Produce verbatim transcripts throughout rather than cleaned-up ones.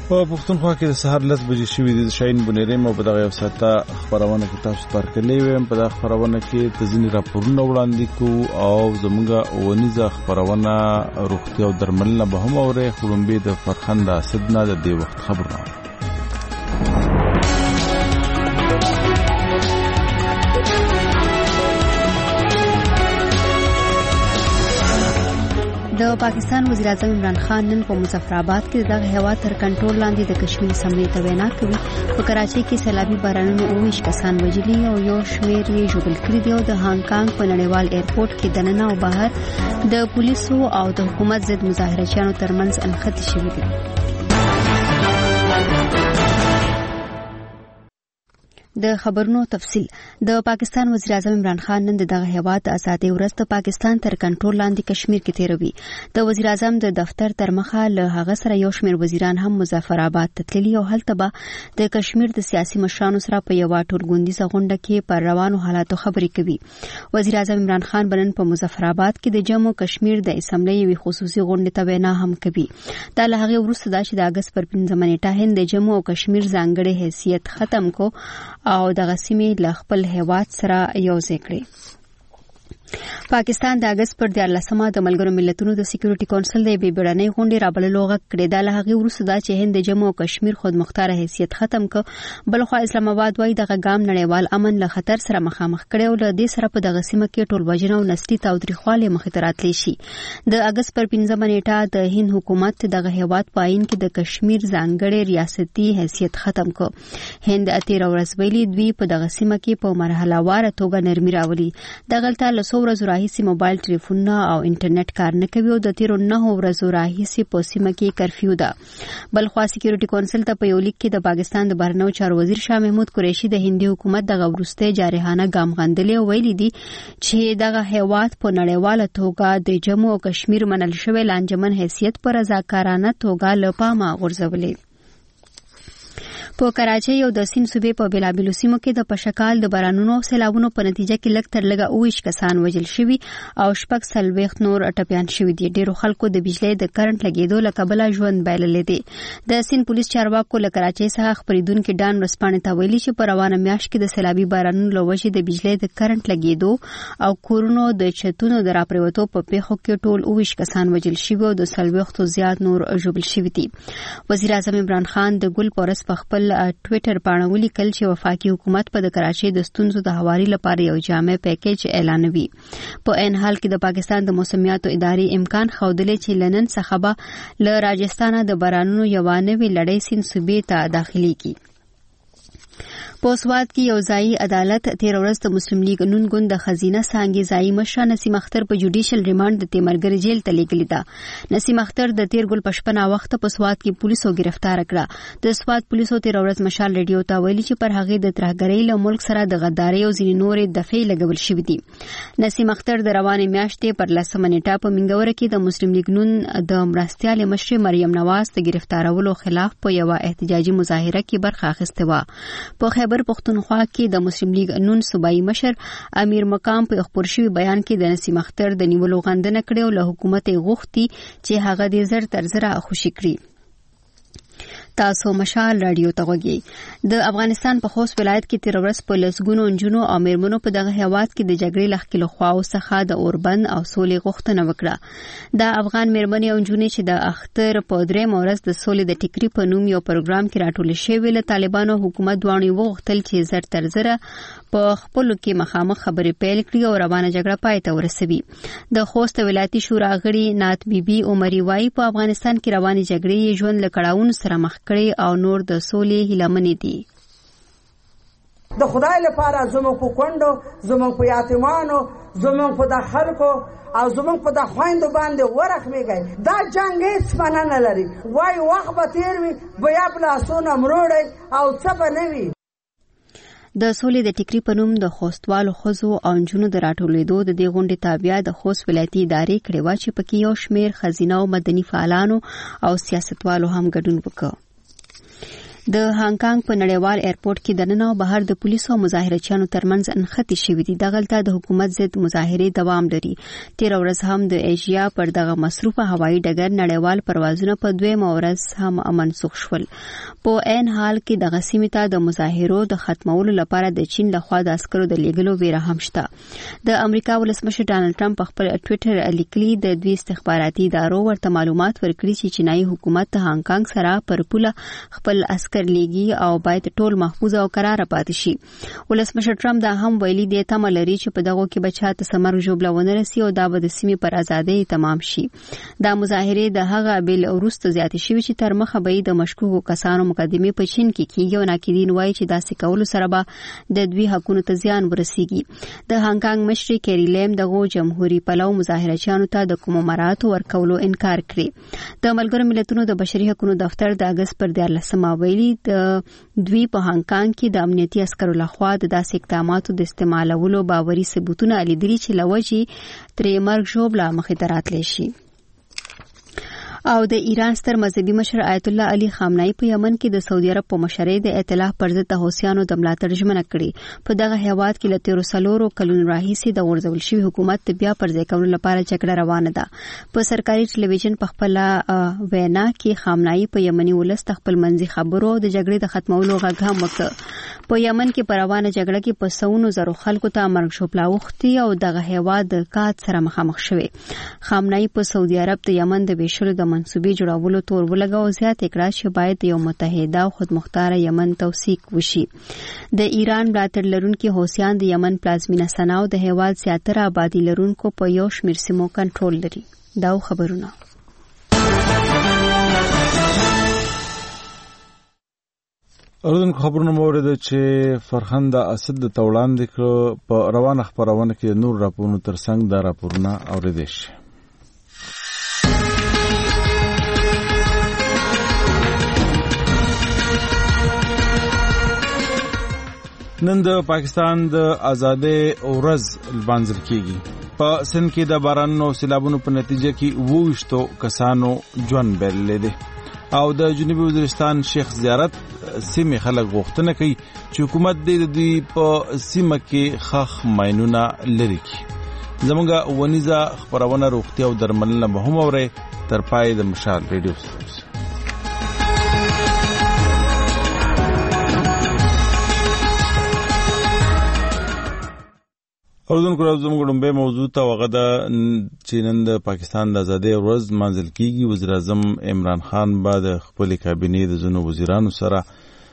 په پښتونخوا کې د سهار لس بجې شوې د شاهین بنيریم او په دغه یو ساعته خبرونه کې تاسو ته ورکړلې ویم. په دغه خبرونه کې د ځینې راپورونه وړاندې کوو او زموږ ونیزه خبرونه روغتیا او درملنه به هم اورئ. خلومبې د فرخنده اسدنا د دې وخت خبرونه. د پاکستان وزیر اعظم عمران خان نن په مظفرآباد کې دغه هیواد تر کنټرول لاندې د کشمیر اسمبلی ته وینا کوي. په کراچۍ کې سیلابي بارانونو اوویشت کسان وژلي او یو شمېر یې ژوبل کړي دي او د هانګ کانګ په نړیوال ایرپورټ کې دننه او بهر د پولیسو او د حکومت ضد مظاهرچیانو ترمنځ انخته شوې دي. د خبرونو تفصیل. د پاکستان وزیر اعظم عمران خان نن دغه هیواد د ازادۍ ورځ د پاکستان تر کنټرول لاندې کشمیر کې تیروي. د وزیر اعظم د دفتر تر مخه له هغه سره یو شمېر وزیران هم مظفرآباد ته تللي او هلته به د کشمیر د سیاسي مشرانو سره په یوه ټولګوندیزه غونډه کې پر روانو حالاتو خبرې کوي. وزیر اعظم عمران خان بنن په مظفرآباد کې د جموں کشمیر د اسمبلی یوې خصوصي غونډې ته وینا هم کوي. دا له هغې وروسته دا چې د اګست پر پنځمه نیټه هند د جموں او کشمیر ځانګړی حیثیت ختم کو او دغه سیمې له خپل هیواد سره یوځای کړي. پاکستان د اګست پر دیارلسمه د ملګرو ملتونو د سکیورټي کونسل د بې بیړنۍ غونډې رابللو غږ کړی. دا له هغې وروسته دا چې هند د جموں او کشمیر خودمختاره حیثیت ختم کړ. بلخوا اسلام آباد وایي دغه ګام نړیوال امن له خطر سره مخامخ کړی او له دې سره په دغه سیمه کې ټولوژنه او نسلي تاوتریخوالی مخې ته راتلی شي. د اګست پر پنځمه نیټه د هند حکومت دغه هیواد په آئین کې د کشمیر ځانګړی ریاستي حیثیت ختم کړ. هند تېره ورځ ویلي دوی په دغه سیمه کې په مرحله واره توګه نرمي راولي. دغلته له څو ورځو راهیسې موبایل ټلیفونونه او انټرنیټ کار نه کوي او د تیرو نهو ورځو راهیسې په سیمه کې کرفیو ده. بلخوا سکیورټي کونسل ته په یو لیک کې د پاکستان د بهرنیو چارو وزیر شاه محمود قریشي د هندي حکومت دغه وروستی جارحانه ګام غندلی او ویلي دي چې دغه هیواد په نړیواله توګه د جموں او کشمیر منل شوی لانجمن حیثیت پر رضاکارانه توګه له پامه غورځولی. په کراچۍ او د سیند صوبې په بیلابیلو سیمو کې د پشکال د بارانونو او سیلابونو په نتیجه کې لږ تر لږه اوویشت کسان وژل شوي او شپږ څلوېښت نور ټپیان شوي دي. ډېرو خلکو د بجلۍ د کرنټ لګېدو له کبله ژوند بایللی دی. د سیند پولیس چارواکو له کراچۍ څخه خپرېدونکي ډان ورځپاڼې ته ویلي چې په روانه میاشت کې د سیلابي بارانونو له وجې د بجلۍ د کرنټ لګېدو او کورونو د چتونو د راپرېوتو په پیښو کې ټول اوویشت کسان وژل شوي او د څلوېښتو زیات نور ژوبل شوي دي. وزیر اعظم عمران خان د ګل په ورځ په خپل ټویټر باندې ولیکل چې وفاقي حکومت په د کراچۍ د ستونزو د هواري لپاره یو جامع پیکیج اعلانوي. په عین حال کې د پاکستان د موسمیاتو ادارې امکان ښودلی چې لنن څخه به له راجستانه د بارانونو یوه نوې لړۍ سیند صوبې ته داخليږي. په سوات کې یو ځایي عدالت تیر ورځ د مسلم لیگ نون ګوند د خزینه څانګې ځایي مشره نسیم اختر په جوډیشل ریمانډ د تیمرګر جیل ته لیږلې ده. نسیم اختر د تیر ګل په شپه ناوخته په سوات کې پولیسو گرفتار کړه. د سوات پولیسو تیر ورځ مشال ریډیو ته ویلي چې پر هغې د ترهګرۍ له ملک سره د غدارۍ او ځینې نورې دفعې لګول شوي دي. نسیم اختر د روانې میاشتې پر لسمه نیټه په منګوره کې د مسلم لیگ نون د مرستیالې مشرې مریم نواز د گرفتارولو خلاف په یوه احتجاجي مظاهره کې برخه اخیستې وه. په خیبر پښتونخوا کې د مسلم لیگ نون صوبایي مشر امیر مقام په خپور شوي بیان کې د نسیم اختر د نیولو غندنه کړې او له حکومت یې غوښتي چې هغه دې زر تر زره خوشي کړي. تاسو مشال رادیو ته غوږی. د افغانستان په خوست ولایت کې تیر ورځ په لسګونو نجونو او میرمنو په دغه هیواد کې د جګړې له ښکېلو خواو څخه د اوربند او سولې غوښتنه وکړه. د افغان میرمنې او نجونې چې د اختر په درېیمه ورځ د سولې د ټیکري په نوم یو پروګرام کې راټولې شوې له طالبانو حکومت دواړو وغوښتل چې زر تر زره په خپلو کې مخامخ خبرې پیل کړي او روانه جګړه پای ته ورسوي. د خوست ولایتي شورا غړي نعت بیبي عمري وایي په افغانستان کې روانې جګړې ژوند له کړاوونو سره مخ کړي او نور د سولې هیلهمنې دي. د خدای لپاره زموږ په کونډو، زموږ په یتیمانو، زموږ په د خلکو او زموږ په د خویندو باندې ورحمېږئ. دا جنګ هېڅ معنا نه لري. وایي وخت به تېر وي، بیا به لاسونه مروړئ او څه به نه وي. د سولې د ټیکري په نوم د خوستوالو ښځو او نجونو د راټولېدو د دې غونډې تابعه د خوست ولایتي ادارې کړې وه چې پکې یو شمېر ښځینه او مدني فعالانو او سیاستوالو هم ګډون وکړ. د هانګ کانګ په نړیوال ایرپورټ کې د ننه او بهر د پولیسو او مظاهرچیانو ترمنځ انختی شوې دي. دغلته د حکومت ضد مظاهرې دوام لري. تیر ورځ هم د ایشیا پر دغه مصروفه هوایي ډګر نړیوال پروازونه په دویمه ورځ هم منسوخ شول. په عین حال کې دغه سیمې ته د مظاهرو د ختمولو لپاره د چین لخوا د عسکرو د لیږلو ویره هم شته. د امریکا ولسمشر ډانلډ ټرمپ په خپل ټوئیټر لیکلي د دوی استخباراتي ادارو ورته معلومات ورکړي چې چینایي حکومت د هانګ کانګ سره پر پوله خپل عسكر لیږي او باید ټول محفوظ او قرار پاتې شي. ولسمشر ټرمپ دا هم ویلي دی تمه لري چې په دغه کې بچا ته سمر جوړ ونه رسي او دا به د سیمې پر ازادۍ تمام شي. دا مظاهرې د هغه بیل وروسته زیاتې شوې چې تر مخه به د مشکوکو کسانو مقدمه په چین کې کیږي او ناقدین وایي چې داسې کولو سره به د دوی حقونو ته زیان ورسیږي. د هانګ کانګ مشر کیری لیم دغه جمهوریت پلو مظاهرچیانو ته د کوم مراتو ورکولو انکار کړی. د ملګرو ملتونو د بشري حقوقو دفتر د اگست پر دیارلسمه ویلي د دوی په هانګ کانګ کې د امنیتي عسکرو لخوا د داسې اقداماتو د استعمالولو باوري ثبوتونه لیدلي چې لوجي ترې مرګ ژوبله مخې ته راتلی شي. او د ایران ستر مذهبي مشر آیت الله علي خامنه‌ای په یمن کې د سعودي عرب په مشرۍ د ائتلاف پر ضد د حوثیانو د ملاتړ ژمنه کړې. په دغه هیواد کې له تیرو څلورو کلونو راهیسې د غورځول شوي حکومت د بیا پر ځای کولو لپاره جګړه روانه ده. په سرکاري ټلویزیون په خپل وینا کې خامنه‌ای په یمني ولس خپل منځي خبرو د جګړې د ختمولو غږ هم وکړ. په یمن کې په روانه جګړه کې په سونو زرو خلکو ته مرګ ژوبله اوښتي او دغه هیواد د کات سره مخامخ شوی. خامنه‌ای په سعودي عرب د یمن د ویشلو د منسوبې جوړولو تور ولګاو زیات کړه چې باید یو متحده او خودمختار یمن توثیق وشي. د ایران ملاتړ لرونکي حوثیان د یمن پلازمینه سنا او د هیواد زیاتره آبادی لرونکو په یو شمېر سیمو کنټرول لري. دا خبرونه اردن خبرونه مورد چې فرخنده اسد د توړاندې کړ په روانه خبرونه کې نور راپورونه ترڅنګ دا راپورونه اوریدل شي. نن د پاکستان د آزادۍ ورځ لمانځل کیږي. په سند کې د بارانونو سیلابونو په نتیجه کې وویشتو کسانو ژوند بایللی دی او د جنوبي وزیرستان شیخ زیارت سیمې خلک غوښتنه کوي چې حکومت د دوی په سیمه کې خاخ ماینونه لري کی. زمونږ ونیزه خبرونه روغتیا او درملنه به هم اوري تر پای د مشال ریډیو سروس. اردن کو زموږ ډومبه موضوع ته وغدا چې نن د پاکستان د آزادۍ ورځ منځل کیږي. وزیر اعظم عمران خان بعد خپل کابینې د زونو وزیرانو سره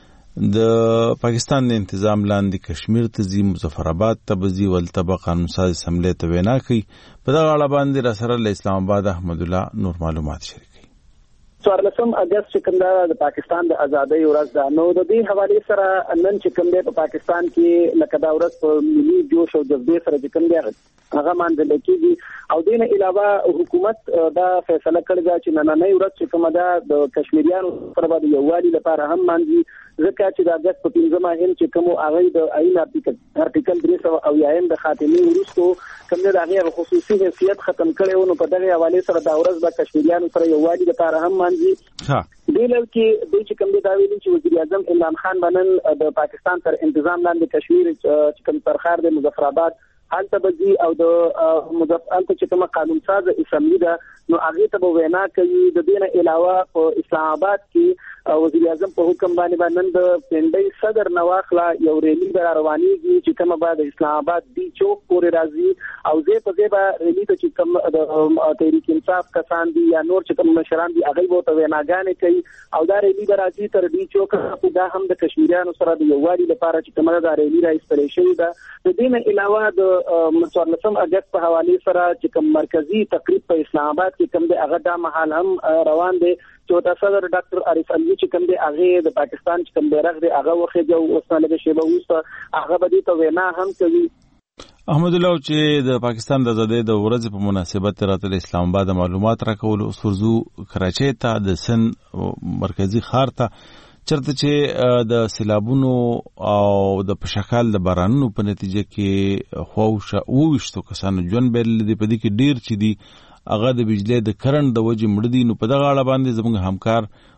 د پاکستان د انتظام لاندې کشمیر ته ځي، مظفر آباد ته بځي، ولته قانون ساز اسمبلی ته وینا کوي. په دغه اړه باندې را سره له اسلام آباد احمد الله نور معلومات شریک. څوارلسم اگست چې کوم د پاکستان د آزادۍ ورځ ده، نو د دې حوالې سره نن چې کوم دی په پاکستان کې لکه دا ورځ په ملي جوش او جذبې سره چې کوم دی هغه مانځل کېږي. او دې نه علاوه حکومت دا فیصله کړې ده چې نننۍ ورځ چې کومه ده د کشمیریانو سره به د یووالي لپاره هم مانځي، ځکه چې د اګست په پنځمه هم چې کوم هغه د آئین ارټیکل درې سوه اویایم د خاتمې وروسته کوم دی د هغې خصوصي حیثیت ختم کړی و، نو په دغې حوالې سره دا ورځ به کشمیریانو سره یووالي لپاره هم مانځي. دې لړ کې دوی چې کوم دی دا ویلي چې وزیر اعظم عمران خان به نن د پاکستان تر انتظام لاندې کشمیر چې کوم سرخار دی مظفر آباد هلته به ځي او د هلته چې کومه قانون ساز اسمبلی ده نو هغې ته به وینا کوي. د دې نه علاوه په اسلام آباد کې وزیر اعظم په حکم باندې به نن د پنډۍ صدر نه واخله یو ریلي به روانېږي چې کومه به د اسلام آباد ډي چوک پورې راځي او ځای په ځای به ریلي ته چې کوم د تحریک انصاف کسان دي یا نور چې کوم مشران دي هغوی به ورته ویناګانې کوي او دا ریلي به راځي تر ډي چوک. دا هم د کشمیریانو سره د یووالي لپاره چې کومه دا ریلي راایستلی شوې ده. د دې نه علاوه د څوارلسم اګست په حوالې سره چې کوم مرکزي تقریب په اسلام آباد کې کوم دی هغه دا مهال هم روان دی چې د صدر ډاکټر عارف علوي چې کوم دی هغې د پاکستان چې کوم بیرغ دی هغه وخېږي او اوس نه لږه شیبه وروسته هغه به دې ته وینا هم کوي. احمد الله چې د پاکستان د آزادۍ د ورځې په مناسبت راته اسلام آباد معلومات راکول اوس ورځو کراچۍ ته د سند مرکزي ښار ته چرته چې د سیلابونو او د پشکال د بارانونو په نتیجه کې خواوشه وویشتو کسانو ژوند بایللی دی. په دې کې ډېر چې دي هغه د بجلی د کرنټ د وجې مړه دي. نو په دغه اړه باندې زموږ همکار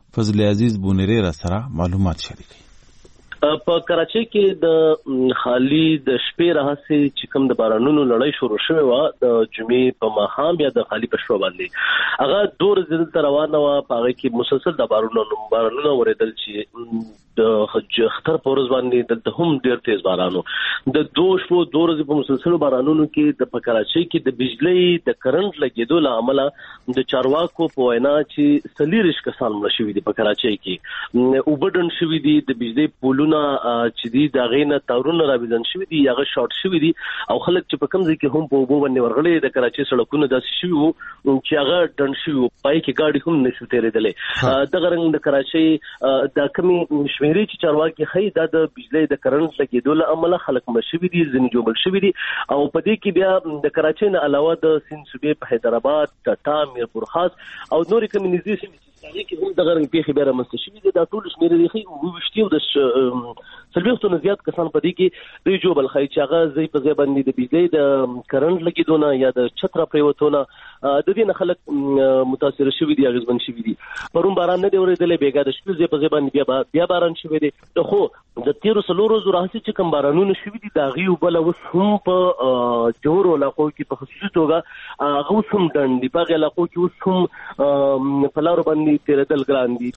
فضل عزیز بونری را سره معلومات شریکي. په کراچۍ کې د خالی د شپې راهسي چې کوم د بارانونو لړۍ شروع شوې و د جمعې په ماښام بیا د خالی په شپه باندې هغه دور ځل تر روانه و په هغه کې مسلسل د بارانونو بارانونو ورېدل چې د اختر په ورځ باندې د هم ډېر تیز بارانو د دوه شپو دور ځل په مسلسل بارانونو کې د په کراچۍ کې د بجلی د کرنټ لګېدو له امله د چارواکو په وینا چې سلیریش کسان مړه شوي دي په کراچۍ کې اوبډن شوي دي د بجلی پولو چې دی دا غینه تورونه راوځن شوی دي هغه شارټ شوی دي او خلک چې په کوم ځای کې هم په وبو باندې ورغلي د کراچۍ سړکونو داسې شوی وو چې هغه ډن شوی پای کې ګاډي هم نشو تیرېدلې د غرنګ د کراچۍ د کمی شمیري چې چارواکي خې دا د بجلی د کرنټ لګېدو له امله خلک مشوي دي ځنې جوړ شوی دي او په دې کې بیا د کراچۍ نه علاوه د سند صوبې په حیدرآباد ټاټا میرپور خاص او نورې کمیونټي سیمې چې کې هم د غرنګ پیښې بیا رامنځته شوي دي دا ټول شمیرې دي خې وویشتي او د څلوېښتو نه زیات کسان په دې کې دوی جوبل خای چې هغه ځای په ځای باندې د بجلی د کرنټ لګېدو نه یا د چت را پریوتو نه د دې نه خلک متاثر شوي دي اغېزمن شوي دي پرون باران نه دی اورېدلی بېګا د شپې ځای په ځای باندې بیا بیا باران شوی دی خو د تېرو څلورو ورځو راهیسې چې کوم بارانونه شوي دي د هغې اوبه له اوس هم په جوړو علاقو کې په خصوصي توګه هغه اوس هم ډنډ دي په هغې علاقو کې اوس هم په لارو باندې تېرېدل ګران دي.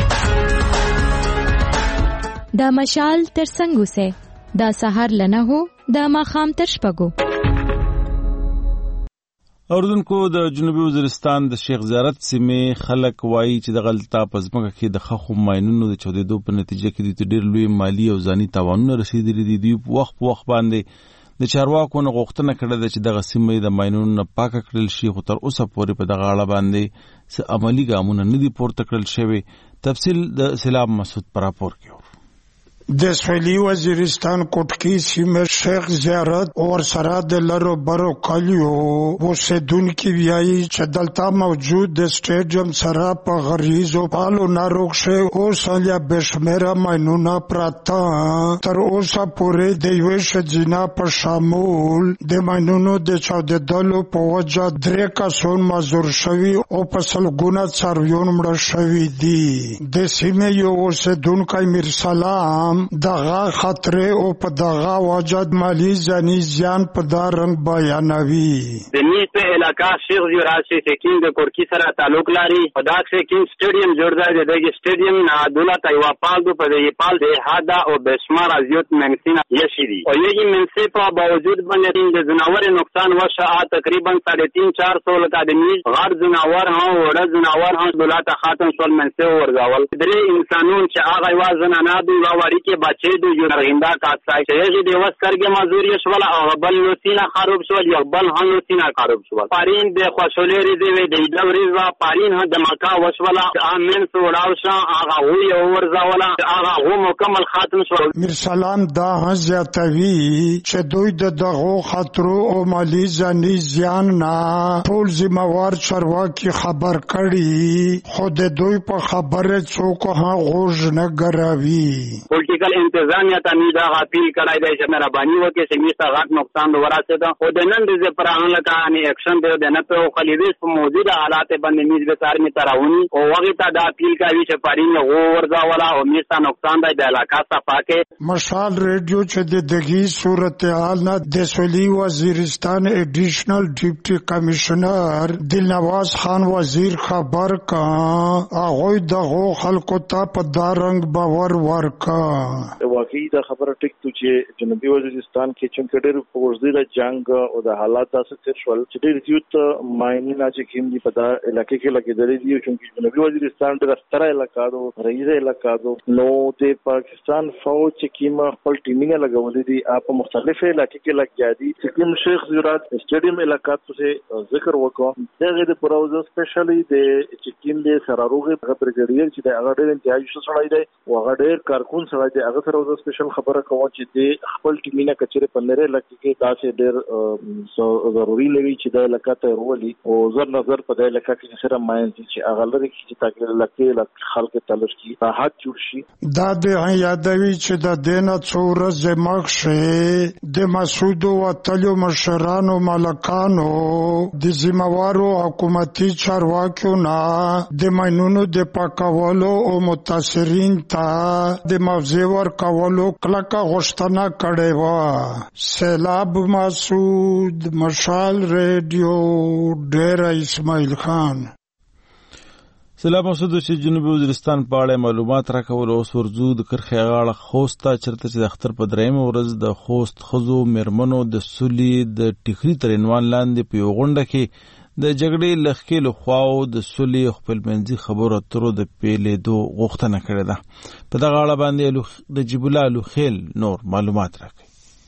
دا مشال تر څنګه وسه دا سحر لنه هو دا ماخام تر شپږو. اوردونکو د جنوبي وزیرستان د شیخ زیارت سیمې خلک وایي چې د غلطه پزماکه کې د خخو ماینونو د چودېدو په نتیجه کې د ډېر لوی مالی او ځاني تاوانونه رسیدلي دي. دوی په وخت په وخت باندې د چارواکو نه غوښتنه کړې ده چې دغه سیمې د ماینونو نه پاکه کړل شي خو تر اوسه پورې په دغه اړه باندې څه عملي ګامونه نه دي پورته کړل شوي. تفصیل د سلام مسعود پر راپور کې د سویلی وزیرستان کوټکی سیمه شیخ زیارت اور سره د لرو برو کلیو اوسیدونکي ویایي چې دلته موجود د سټیډیم سره په غریزو پالو ناروغ شوی اوس یا بشمیره ماینونه پراته تر اوسه پورې د یوې ښځینه په شامول د ماینونو د چاودېدلو په وجه درې کسان معذور شوي او په سلګونه څارویان مړه شوي دي. د سیمې یو اوسیدونکی میرسلام دغه خطر او په دغه وجد مالی ځاني زیان په دا رنګ بیانوي. د نیت په علاقہ شیخ زیارت سے کین د کورکی سره تعلق لري په دغه کې کین سټیډیم جوړ دی د سټیډیم نه دولت ایوا پال په دې پال د هادا او بشمار ازیوت منسینا یشری او یی منسی په باوجود باندې د جناور نقصان وشا تقریبا ساڑھے تین چار سو لک آدمی غیر جناور ها وړ جناور ها دولت خاتم سول منسی ورغول درې انسانون چې هغه وازن نه دی واری کې بچې د یو رنده کاڅای چې د وس کرګه مزوري شول او بل نو سینا خراب شول یو بل هم سینا خراب شول پارین د خوشولې دی د دوري وا پارین هم د مکا وشولا امن سوړاوشا هغه و یو ورزاولا هغه هو مکمل خاتم شول. میرسلام دا حضرتوی چې دوی د دغه خطر او مالی ځاني زیان نه ټول ذمہوار چارواکي خبر کړي خو د دوی په خبره څوک ها غوږ نه ګراوي. پولیټیکل انتظامیه ته میدا غاپیل کړای دی چې مهرباني وکړي چې میسته غاټ نقصان وراسه ده او د نن د پران لکه ان اکشن دی د نه په خلیویس په موجوده حالات باندې میز به سار می تراونی او هغه ته د اپیل کوي چې پارین غو ورځا ولا او میسته نقصان دی د علاقہ صفاکه. مشال ریډیو چې د دغه صورتحال نه د سویلی وزیرستان ایډیشنل ډیپټي کمشنر دلنواز خان وزیر خبر کا هغه دغه خلکو ته په دارنګ باور ورکا. واقعي دا خبره ټیک تو چې جنوبي وزیرستان کې چې ډېر پوزیده جنگ او د حالات اساس شول چې ډېر زیات ماینونه چې کوم دي په دا علاقې کې لګېدلې دي چې جنوبي وزیرستان ډېر ستره علاقہ دو رئیسه علاقہ دو نو د پاکستان فوج چې کوم خپل ټیمینګ لګولې دي په مختلفه علاقې کې لګیا دي چې کوم شیخ زیارت سټیډیم علاقہ څخه ذکر وکړو دغه د پروژه سپیشلی د چې کوم د سراروغه برګډیر چې د هغه ډېر انتهایی شو سړی دی او هغه ډېر کارکون سړی د هغه سره د سپیشل خبره کوم چې د خپل ټیمینه کچره پنره لکه کې تاسو ډېر ضروري لوي چې د لکاته ورولي او زر نظر په د لکه کې سره ماینځ چې هغه لري چې تاکي لکه خلک تلش کی راحت جوړ شي. دا د یادوي چې د دینه څورز مخشه د مسعود او تلو مشرانو مالکانو د ذمہوارو حکومتي چارواکیو نه د ماینونو د پاکولو او متاثرین ته د موضوع ورکولو کلکه غوښتنه کړې و. سیلاب مسعود، مشال ریډیو، ډیر اسماعیل خان. سلام مسعود چې جنوبي وزیرستان په اړه معلومات راکول اوس ورځو د کرخې غاړه خوستا چرته چې د اختر په درېم ورځ د خوست خزو مرمنو د سولي د ټیکري تر عنوان لاندې په غونډه کې د جګړې لخکې له خواو د سولي خپلمنځي خبرو اترو د پیلېدو غوښتنه کړې ده. په دغه اړه باندې د جبل الخیل نور معلومات راکړي.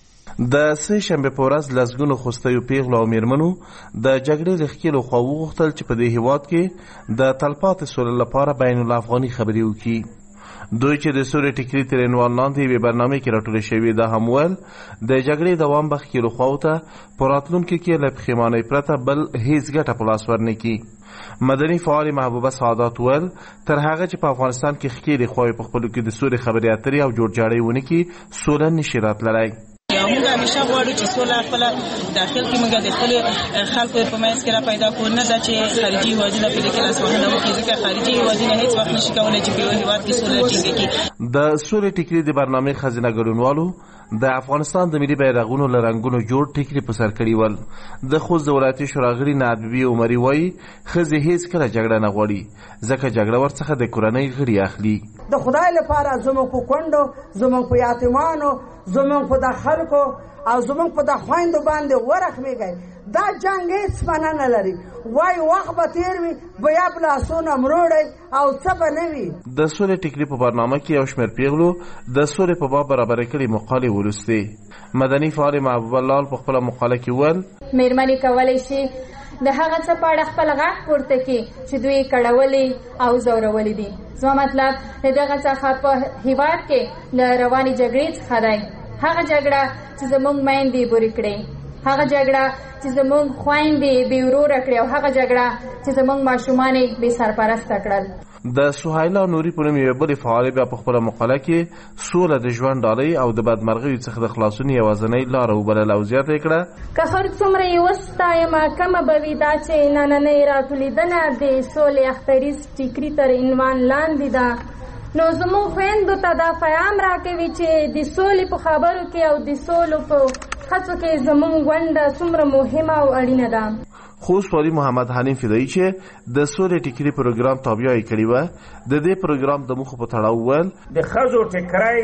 د سه شنبه په ورځ لسګونو خوستیو پیغلو او میرمنو د جګړې لخکې له خواو غوښتل چې په دې هیواد کې د تلپاتې سولې لپاره بین الافغاني خبرې وکړي. دوی چې د سولې ټیکري تر عنوان لاندې یوې برنامې کې راټولې شوي ده هم ویل د جګړې دوام به ښکېلو خواو ته په راتلونکي کې له پښیمانۍ پرته بل هیڅ ګټه په لاس ورنه کړي. مدني فعال محبوبه سعادت ویل تر هغه چې په افغانستان کې ښکېلې خواوې په خپلو کې د سولې خبرې اترې او جوړجاړی ونه کړي سوله نشي راتللی. موږ همیشه غواړو چې سوله خپل داخل کې موږ د خپل خلکو په منځ کې را پیدا کړو، نه دا چې خارجي هیوادونه په دې کې لاس وهنه وکړي، ځکه خارجي هیوادونه هیڅ وخت نشي کولی چې په یو هیواد کې سوله ټینګه کړي. د سولې ټیکري د برنامې خزینه ګډونوالو د افغانستان د ملي بیرغونو له رنګونو جوړ ټیکري په سر کړي ول. د خوست د ولایتي شورا غړي نادبي عمري وایي ښځې هیڅ کله جګړه نه غواړي ځکه جګړه ورڅخه د کورنۍ غړي اخلي. د خدای لپاره زموږ په کونډو، زموږ په یتیمانو، زموږ په د خلکو او زموږ په د خویندو باندې ورحمېږئ. دا جنګ هېڅ معنا نه لري. وایي وخت به تېر وي، بیا به لاسونه مروړئ او څه به نه وي. د سولې ټیکري په برنامه کې یو شمېر پیغلو د سولې په باب برابرې کړي مقالې ولوستې. مدني فعال محبوب الله په خپله مقاله کې ویل مېرمنې کولی شي د هغه څه په اړه خپل غږ پورته کړي چې دوی کړولي او ځورولي دي. زما مطلب د دغه څخه په هیواد کې له روانې جګړې څخه دی. هغه جګړه چې زموږ میندې بورې کړې، هغه جګړه چې زموږ خویندې بې وروره کړې، او هغه جګړه چې زموږ ماشومان یې بې سرپرسته کړل. د سهیلا نوري په نوم یوه بلې فعالې بیا په خپله مقاله کې سوله د ژوند ډالۍ او د بدمرغیو څخه د خلاصون یوازینۍ لاره وبلله او زیاته یې کړه که هر څومره یې وستایمه کمه به وي دا چې نننۍ راټولېدنه د سولې اختریز ټیکري تر عنوان لاندې ده. نو زموږ خویندو ته دا پیغام راکوي چې د سولې په خبرو کې او د سولو په هڅو کې زموږ ونډه څومره مهمه او اړینه ده. خوست والي محمد حنیم فدایي چې د سولې ټیکري پروګرام تابع یې کړی وه د دې پروګرام د موخو په تړاو ویل د ښځو ټیکری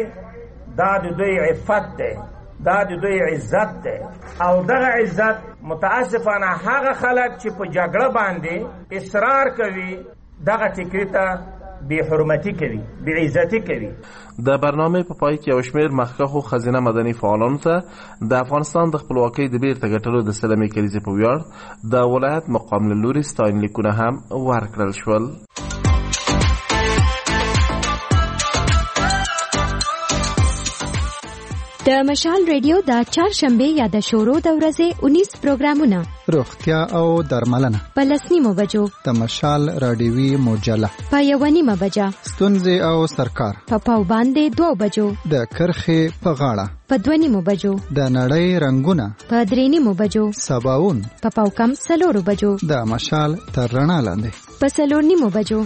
دا د دوی عفت دی، دا د دوی عزت دی، او دغه عزت متاسفانه هغه خلک چې په جګړه باندې اصرار کوي دغه ټیکري ته بی حرمتی کوي، بی عزتی کوي. د برنامه په پای کې یو شمېر مخکښو ښځینه مدني فعالانو ته د افغانستان د خپلواکۍ د بیرته ګټلو د سلمې کلیزې په ویاړ د ولایت مقام له لوري ستاینلیکونه هم ورکړل شول. د مشال ریډیو د چهارشنبه یا د شورو د ورځې اونیس پروګرامونه روغتیا او درملنه په لس نیمو بجو د مشال راډیوي مجله په یوه نیمه بجه ستونزې او سرکار په پاو باندې دوه بجو د کرښې په غاړه په دوه نیمو بجو د نړۍ رنګونه په درې نیمو بجو سباون په پاو کم څلورو بجو د مشال تر رڼا لاندې په څلور نیمو بجو.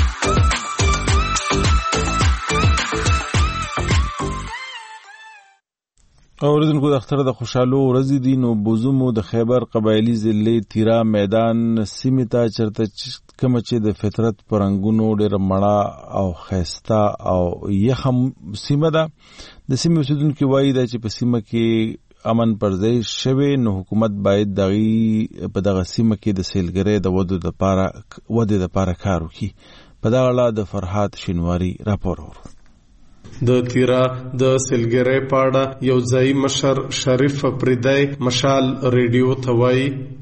اوریدونکو د اختر د خوشحالو ورځې دي نو بوزمو د خیبر قبایلی ضلع تیرا میدان سیمې ته چرته کومه چې د فطرت په رنګونو ډېره مړه او ښایسته او یخه سیمه ده. د سیمې اوسېدونکي وایي دا چې په سیمه کې امن پر ځای شوی نو حکومت باید دغې په دغه سیمه کې د سیلګرۍ د ودې دپاره کار وکړي. په دغه اړه د فرحات شینواري راپور ورو. د تیرا د سیلګرۍ په اړه یو ځایي مشر شریف فریدی مشال ریډیو ته وایي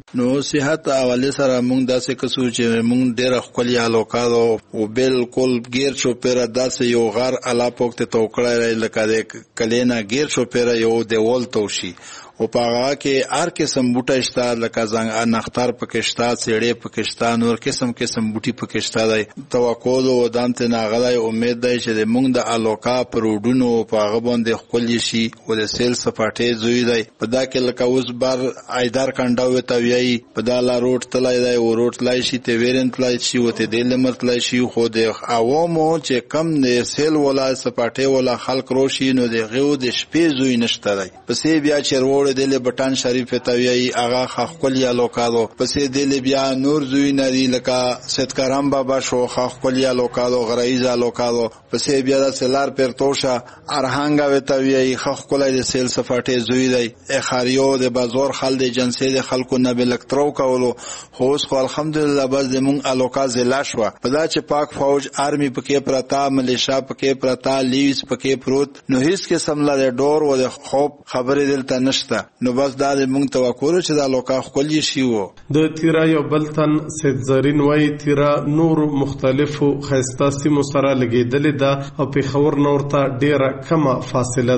نو صحت حواله سره موږ داسې کسو چې موږ ډېر خپل الوکادو او بالکل غیر شو پر داسې یو غار الا پوکته توکړای لکه د کلینا غیر شو پر یو دیوال توشي او پاغه کې هر قسم بوټه شته لکه زنګ نختار پکشتا سیړې پکشتا نور قسم قسم بوټي پکشتا دی توقع او دانته ناغلای امید دی چې موږ د الوکا پروډونو پاغه باندې خپل شي او د سیل سپاټې زوی دی په دا کې لکه اوس بار ایدار کانډاو ته ویي په دا لا روټ تلای دی او روټ لای شي ته ویرنت تلای شي او ته د لمر تلای شي خو د عوامو چې کم د سیل ولا سپاټې ولا خلک روشي نو د غو د شپې زوی نشته دی پسې بیا چرور دل بټان شریف ته ویي هغه خپل یا لوکالو پسې دل بیا نور زوی ندی لکه ستکرام بابا شو خپل یا لوکالو غرایزا لوکالو پسې بیا د سلار پر توشا ارهانګا وته ویي خپل د سیل سفاټې زوی دی اخاریو د بازار خل د جنسي د خلکو نه بلکترو کولو خو اوس خو الحمدلله بس د مونږ الوکا زلا شو په دا چې پاک فوج آرمي پکې پرتا ملیشا پکې پرتا لیویس پکې پروت نو هیڅ قسم لا ډور و د خوب خبرې دلته نشته نو بس دا د مونږ توقع چې دا لوکا خپل شي وو د تیرا یو بلتن سید زرین وای تیرا نور مختلفو خاصه سیمو سره لګیدل دا او په خبر نور ته ډیره کمه فاصله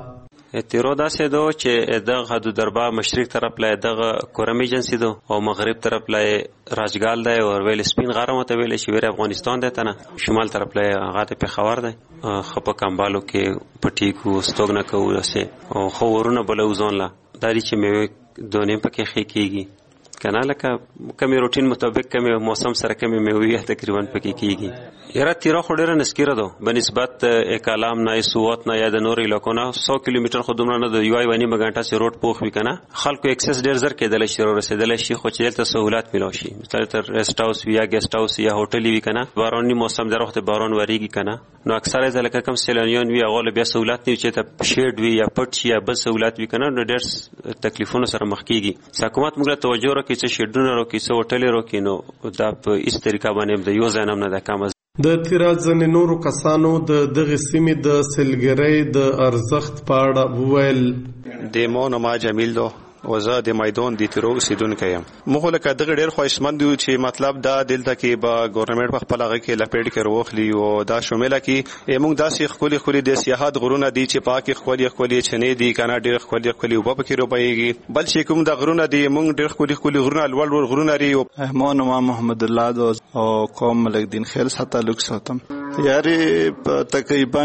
ده تیرو دا سه دو چې دغه حدود دربا مشرق طرف لای دغه کورم ایجنسی دو او مغرب طرف لای راجګال دی او ویل سپین غرمه ته ویل شي ویر افغانستان دی تنه شمال طرف لای هغه ته په خبر دی خپ کمبالو کې پټی کو ستوګنه کوله او خورونه بلوزون لا داری چې مې دونې پکې خې کیږي کنه لکه کمی روټین مطابق کمی موسم سره کمی میوه تقریبا پکې کیږي یاره تیرا خډره نسکیره دو بنسبت اکالام نه سوات نه یا د نور علاقو نه سو کیلومتر خو دومره نه د یو ونی مګنټه سي روټ پوخ وی کنه خلکو اکسس ډیر زر کېدل شي رسیدل شي خو چې ته سہولت ملو شي مثلا تر ریسټ هاوس یا ګیسټ هاوس یا هوټل وی کنه بارونی موسم در وخت بارون وریږي کنه نو اکثره ځکه کم سیلانیان وی هغه بیا سہولت نه چې ته شیډ وی یا پټ شي یا بل سہولت وی کنه نو ډیر تکلیفونو سره مخ کیږي حکومت موږ ته توجه ورکړي چې شیډونه روکي سو هوټل روکي نو دا په اس طریقه باندې د یو ځانم نه د کم د تیرا ځنې نورو کسانو د دغه سیمې د سلګرۍ د ارزښت په اړه وویل د مو نو ما جمیل دو وزه د میدان د تیرو سیدونکو یم مخه لکه دغه ډیر خوښمند یو چې مطلب دا دلته کې با ګورنمنت په خپل هغه کې لپیډ کې وروخلی او دا شامل کې موږ داسې خولي خولي د سیاحت غرونه دي چې پاکي خولي خولي چنې دي کنه ډیر خولي خولي وب پکې روبېږي بل چې کوم د غرونه دي موږ ډیر خولي خولي غرونه لوړ لوړ غرونه لري احمان ما محمد الله او قوم ملک دین خیل ستا لوک ساتم یاری تقریبا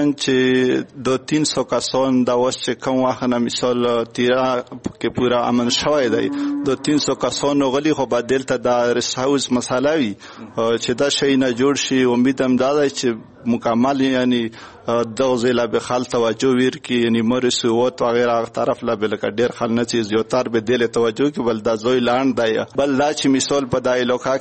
چې دو تین سو کسان دا وس چې کوم واخنه مثال تیرا کې پورا امن شوی دی دو تین سو کسان غلی خو بدل ته دا رساوس مسالوي چې دا شي نه جوړ شي امیدم دا چې مکمل یعنی دغه ضلع به خل توجه ور کی یعنی مرس او تو غیر طرف لا بل ډیر خل نه چیز یو تر به دل توجه کی بل دا زوی لاند دی بل لا چې مثال په دای لوکا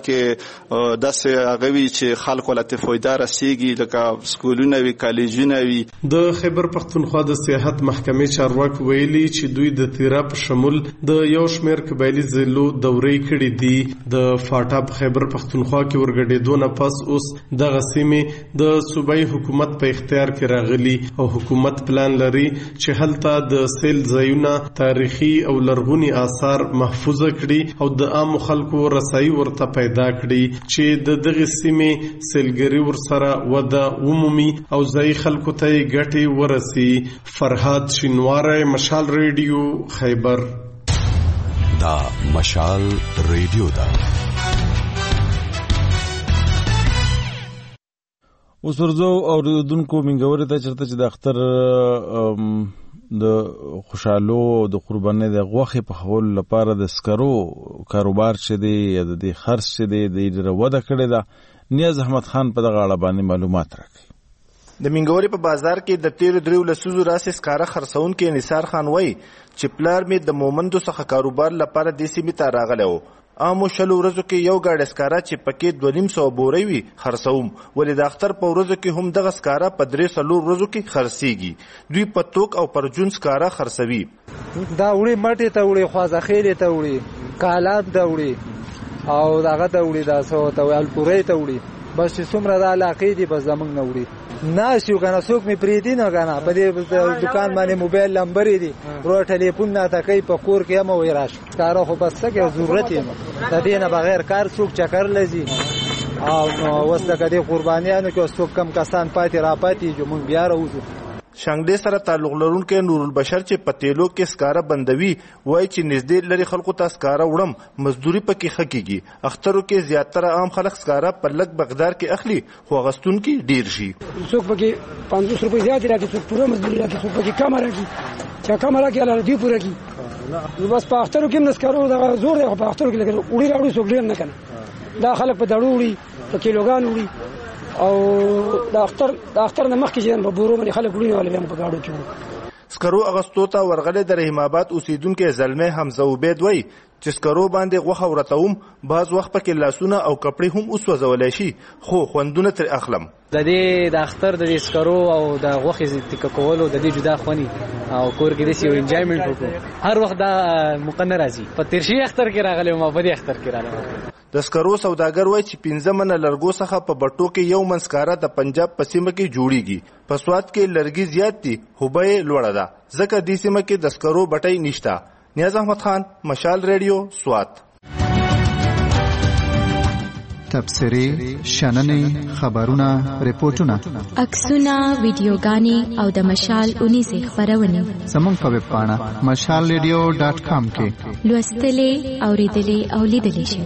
کې داسې غوي چې خلکو لته فایده رسیږي لکه سکولونه وی کالجونه وی د خیبر پختونخوا د سیاحت محکمې چارواک ویلي چې دوی د تیرا په شمول د یو شمیر قبایلی ضلعو دورې کړې دي د فاټا په خیبر پختونخوا کې ورګډېدو نه پس اوس دغه سیمې د صوبایي حکومت په اختیار کې راغلي او حکومت پلان لري چې هلته د سیل ځایونه تاریخي او لرغوني آثار محفوظ کړي او د عام خلکو رسایي ورته پیدا کړي چې د دغه سیمې سیلګری ورسره وده عمومي او ځای خلکو ته ګټي ورسي فرهاد شینواره مشال ریډیو خیبر دا مشال ریډیو دا اوس ورځو اوریدونکو منګوري ته چرته چې د اختر د خوشالو د قربانۍ د غوخه په خول لپاره د سکرو کاروبار چې دی یا د خرڅ چې دی د ډیره وده کړې ده نیاز احمد خان په دغه اړه باندې معلومات راکړي د منګوري په بازار کې د تیر دریو لسوزو راسې سکاره خرڅون کې نثار خان وای چې پلار می د مومندو څخه کاروبار لپاره د سیمې ته راغلی و امو شلو ورځو کې یو ګاډ اسکارا چې پکې دوه نیم سو بورې وي خرڅوم ولې د اختر په ورځو کې هم دغه اسکارا په درې سلو ورځو کې خرڅيږي دوی په توک او پرجون اسکارا خرڅوي دا وړي مټي ته وړي خوازه خېلې ته وړي کالات ته وړي او دغه ته وړي دا سو ته ول پورې ته وړي بس څومره د علاقې دي بس زمنګ نه وړي ناشو کنه څوک می پریدي نه کنه په دې دکان باندې موبایل نمبر دی ورو ټلیفون نه تکي په کور کې هم وای راش کارو خو بس څه ضرورت یې د دې نه بغیر کار څوک چکر لذي او وسله کدي قربانیانو کې څوک کم کسان پاتې را پاتې جو مونږ بیا راوځو. شنګډې سره تعلق لرونکي نور البشر چې پتیلو کې سکاره بندوي وای چې نږدې لري خلکو ته سکاره وړم مزدوري پکې خکېږي. اخترو کې زیاتره عام خلک سکاره په لږ مقدار کې اخلي خو غستون کې ډیر شي. څوک پکې پنځوس روپۍ زیات راکړي څوک پوره مزدوري راکړي څوک پکې کم راکړي چې کم راکړي الله دې پوره کړي. نو بس په اخترو کې نسکارو دا زور دی په اخترو کې لګي وړي راوړي څوک ډیر نه کنه دا خلک په دړو وړي په کیلوګان وړي او د اختر د اختر نه مخکې چې په بورو باندې خلک وړي ولې هم په گاډو کې سکرو اغستو ته ورغلې د رحیم آباد اوسیدونکو زلمه حمزه عبید وای چې سکرو باندې غوخه ورتوم بعض وخت پکې لاسونه او کپړې هم اوسوځولای شي خو خوندونه تر اخلم. د دې د اختر د سکرو او د غوخه تک کولو د دې جدا خوني او کور کې د سی انجوایمنت وکړو هر وخت دا مقنن راځي په تیر شي اختر کې راغلی ما په دې اختر کې راغلی. د سکرو سوداګر وای چې پنځه منه لرګو څخه په بټو کې یو منسکاره د پنجاب په سیمه کې جوړیږي. په سواد کې لرګي زیات دي خو به لوړه ده ځکه دې سیمه کې د سکرو بټۍ نشته. نیاز احمد خان مشال ریډیو سوات. تبصری شننې خبرونه ریپورتونه عکسونه ویډیوګانې او د مشال اونیزه خبرونه زموږ په ویب پاڼه مشال ریډیو ډاټ کام کې لوستلې اوریدلې او لیدلې شئ.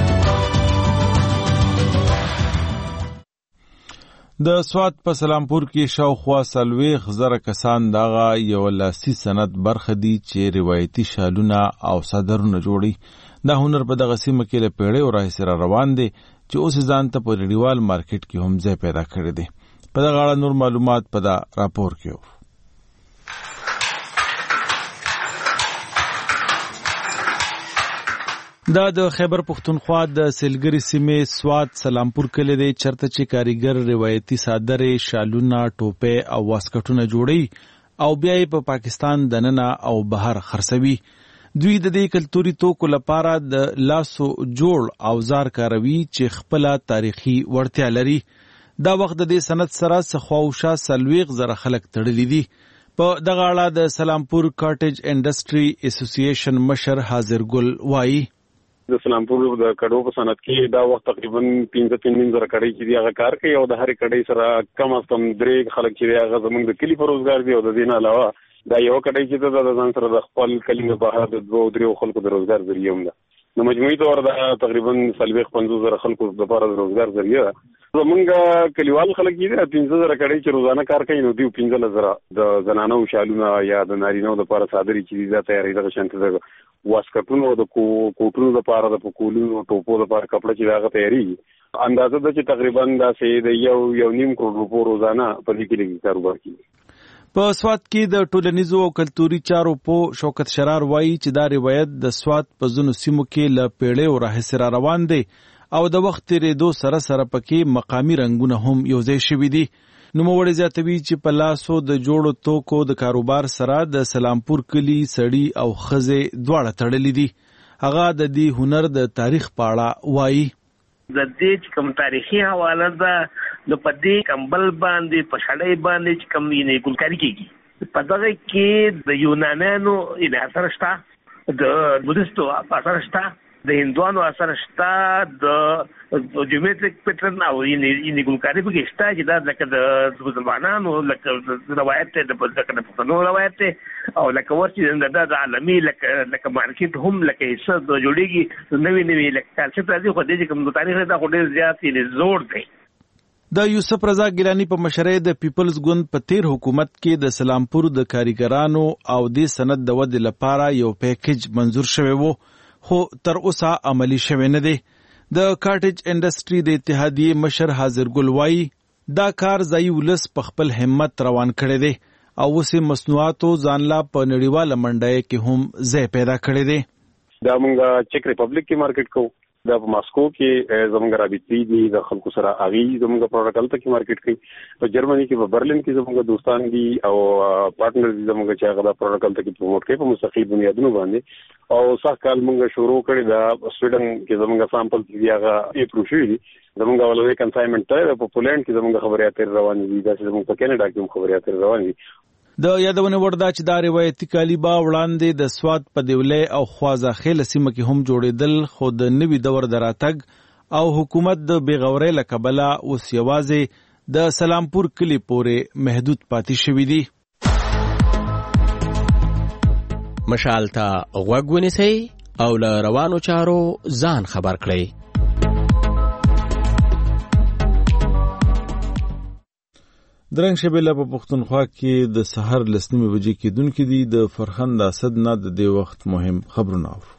د سوات په سلامپور کې شاوخوا څلوېښت زره کسان دغه یو لاسي صنعت برخه دي چې روایتي شالونه او صدرونه جوړي. دا هنر په دغه سیمه کې له پیړیو راهیسې را روان دی چې اوس ځان ته په نړیوال مارکیټ کې هم ځای پیدا کړی دی. په دغه اړه نور معلومات په دا راپور کې وو. دا د خیبر پختونخوا د سیلګری سیمې سوات سلامپور کلی دی چرته چې کاریګر روایتي صادرې شالونه ټوپې او واسکټونه جوړي او بیا یې په پا پاکستان دننه او بهر خرڅوي. دوی د دې کلتوري توکو لپاره د لاسو جوړ اوزار کاروي چې خپل تاریخي وړتیا لري. دا وخت د دې سند سره څخواوشا څلوېښت زره خلک تړلي دي. په دغه اړه د سلامپور کاټیج انډسټري اسوسییشن مشر حاضر ګل وایي د سلامپور د کډو په صنعت کې دا وخت تقریبا پنځه پنځه زره کډې چې دی هغه کار کوي او د هرې کډې سره کم از کم درې خلک چې دی هغه زموږ د کلي په روزګار دی او د دې نه علاوه دا یو کډې چې د ځان سره د خپل کلي نه بهر د دوه درې خلکو د روزګار ذریعہ هم ده. نو مجموعي طور دا تقریبا څلوېښت پنځوس زره خلکو د لپاره د روزګار ذریعہ ده. زمونږ کلیوال خلک چې دی پنځه زره کډې چې روزانه کار کوي نو دوی پنځه زره د زنانو شالونه یا د نارینو د لپاره صادري چې دی دا تیاری دغه شانته ده واسکټونو د کوټونو لپاره د پکولونو ټوپو لپاره کپړه چې هغه تیاری اندازه ده چې تقریبا دا سه د یو یو نیم کروڑ روپو روزانه په دې کې لګي کاروبار کوي. په سوات کې د ټولنیزو او کلتوري چارو په شوکت شرار وایي چې دا روایت د سوات په ځینو سیمو کې له پیړیو راهیسې را روان دی او د وخت تېرېدو سره سره پکې مقامي رنګونه هم یوځای شوي دي. نوموړی زیاتوي چې په لاسو د جوړو توکو د کاروبار سره د سلامپور کلي سړي او ښځې دواړه تړلي دي. هغه د دې هنر د تاریخ په اړه وایي د دې چې کوم تاریخي حواله ده نو په دې کمبل باندې په شړۍ باندې چې کوم یې ګلکاري کېږي په دغه کې د یونانیانو یې اثر شته د بودیستو اثر شته د هندوانو اثر شته د جیومټریک پیټرن او یې ګلکاري پکې شته چې دا لکه د مسلمانانو لکه روایت دی د پښتنو روایت دی او لکه ورته د عالمي لکه لکه مارکیټ هم لکه حصہ جوړیږي نوې نوې لکه کالچر راځي خو دې کوم تاریخ دا خو ډېر زیات یې زور دی. د یوسف رضا ګیلانی په مشرۍ د پیپلز ګوند په تیر حکومت کې د سلامپور د کاریګرانو او د سند د ودې لپاره یو پیکیج منظور شوی وو خو تر اوسه عملی شوی نه دی. د کاټیج انډسټري د اتحادیې مشر حاضر ګل وایي دا کار ځایي ولس په خپل همت روان کړی دی او اوس مصنوعاتو ځانلا په نړیواله منډۍ کې هم ځای پیدا کړی دی. دا موږ چک ریپبلیک کې مارکیټ کوو دا په ماسکو کې زموږ رابطې دي د خلکو سره اغي زموږ پروډکټ ته کې مارکیټ کوي په جرمني کې په برلین کې زموږ دوستان دي او پارټنر دي زموږ چې هغه دا پروډکټ ته کې پروموټ کوي په مستقیم بنیادونو باندې او څه کال موږ شروع کړی دا سویډن کې زموږ سامپل دی هغه اپروو شوی دي زموږ ولوي کنساینمنت ته په پولند کې زموږ خبرې اترې روان دي دا چې زموږ په کینیډا کې خبرې اترې روان دي. د یادونه وردا چې دا روایتي کالیبا وړاندې د سواد په دیولې او خوازاخیل سیمه کې هم جوړېدل خو د نوي دور دراتګ او حکومت د بیغورۍ له کبله اوس یوازې د سلامپور کلی پورې محدود پاتې شوي دي. مشال ته غوږ ونیسئ او له روانو چارو ځان خبر کړئ. درنګ شبیله په پښتونخوا کې د سحر لسنیمې بجې کېدونکې دي. د فرخند اسد نه د دې وخت مهم خبرونه اورو.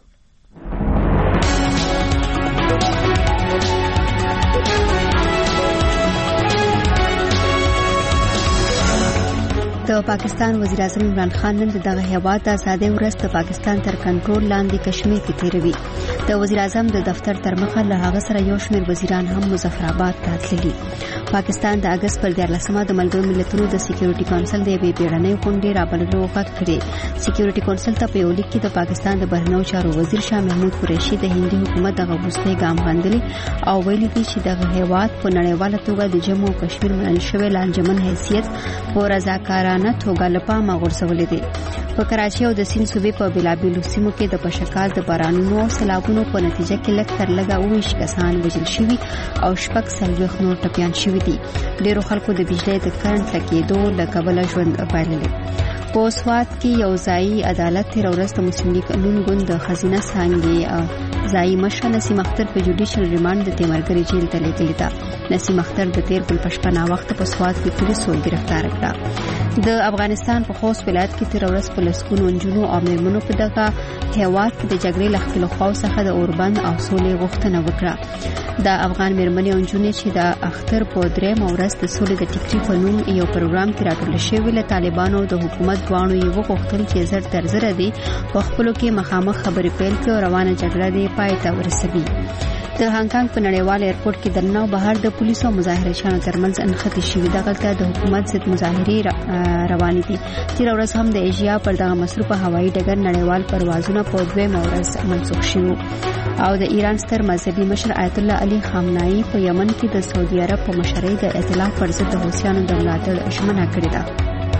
د پاکستان وزیر اعظم عمران خان نن دغه هیواد د آزادۍ ورځ د پاکستان تر کنټرول لاندې کشمیر کې تیروي. د وزیر اعظم د دفتر تر مخه له هغه سره یو شمېر وزیران هم مظفرآباد ته تللي. پاکستان د اګست پر دیارلسمه د ملګرو ملتونو د سکیورټي کونسل د یوې بیړنۍ غونډې رابللو غږ کړی. سکیورټي کونسل ته په یو لیک کې د پاکستان د بهرنیو چارو وزیر شاه محمود قریشي د هندي حکومت دغه وروستی ګام غندلی او ویلي دي چې دغه هیواد په نړیواله توګه د جموں او کشمیر منل شوی لانجمن حیثیت په رضاکارانه توګه له پامه غورځولې دي. په کراچۍ او د سیند صوبې په بېلابېلو سیمو کې د پشکال د بارانونو او سیلابونو په نتیجه کې لږ تر لږه اووه ویشت کسان وژل شوي او شپږ څلوېښت نور ټپیان شوي دي. ډېرو خلکو د بجلۍ د کرنټ لګېدو له کبله ژوند بایللی. په سوات کې یو ځایي عدالت تېره ورځ د مسلم لیګ نون ګوند د ښځینه څانګې ځایي مشره نسیم اختر په جوډیشل ریمانډ د تیمرګرې جیل ته لېږلې ده. نسیم اختر د تېر ګل په شپه ناوخته په سوات کې پولیسو ګرفتاره کړه. د افغانستان په خوست ولایت کې تېره ورځ په لسګونو نجونو او مېرمنو په دغه هېواد کې د جګړې له ښکېلو خواو څخه د اوربند او سولې غوښتنه وکړه. د افغان مېرمنې او نجونې چې د اختر په درېیمه ورځ د سولې د ټیکري په نوم یو پروګرام کې راټولې شوې له طالبانو د حکومت دواړو یې وغوښتل چې زر تر زره دي په خپلو کې مخامخ خبرې پیل کړي او روانه جګړه دې پای ته ورسوي. د هانګکانګ په نړیوال ایرپورټ کې دننه او بهر د پولیسو او مظاهرچیانو ترمنځ انختی شوي. دغلته د حکومت ضد مظاهرې روانې دي. تېره ورځ هم د ایشیا پر دغه مصروفه هوایي ډګر نړیوال پروازونه په دویمه ورځ منسوخ شوي او د ایران ستر مذهبي مشر آیت الله علي خامنه‌ای په یمن کې د سعودي عرب په مشرۍ د ائتلاف پر ضد د حوثیانو د ملاتړ ژمنه کړې ده.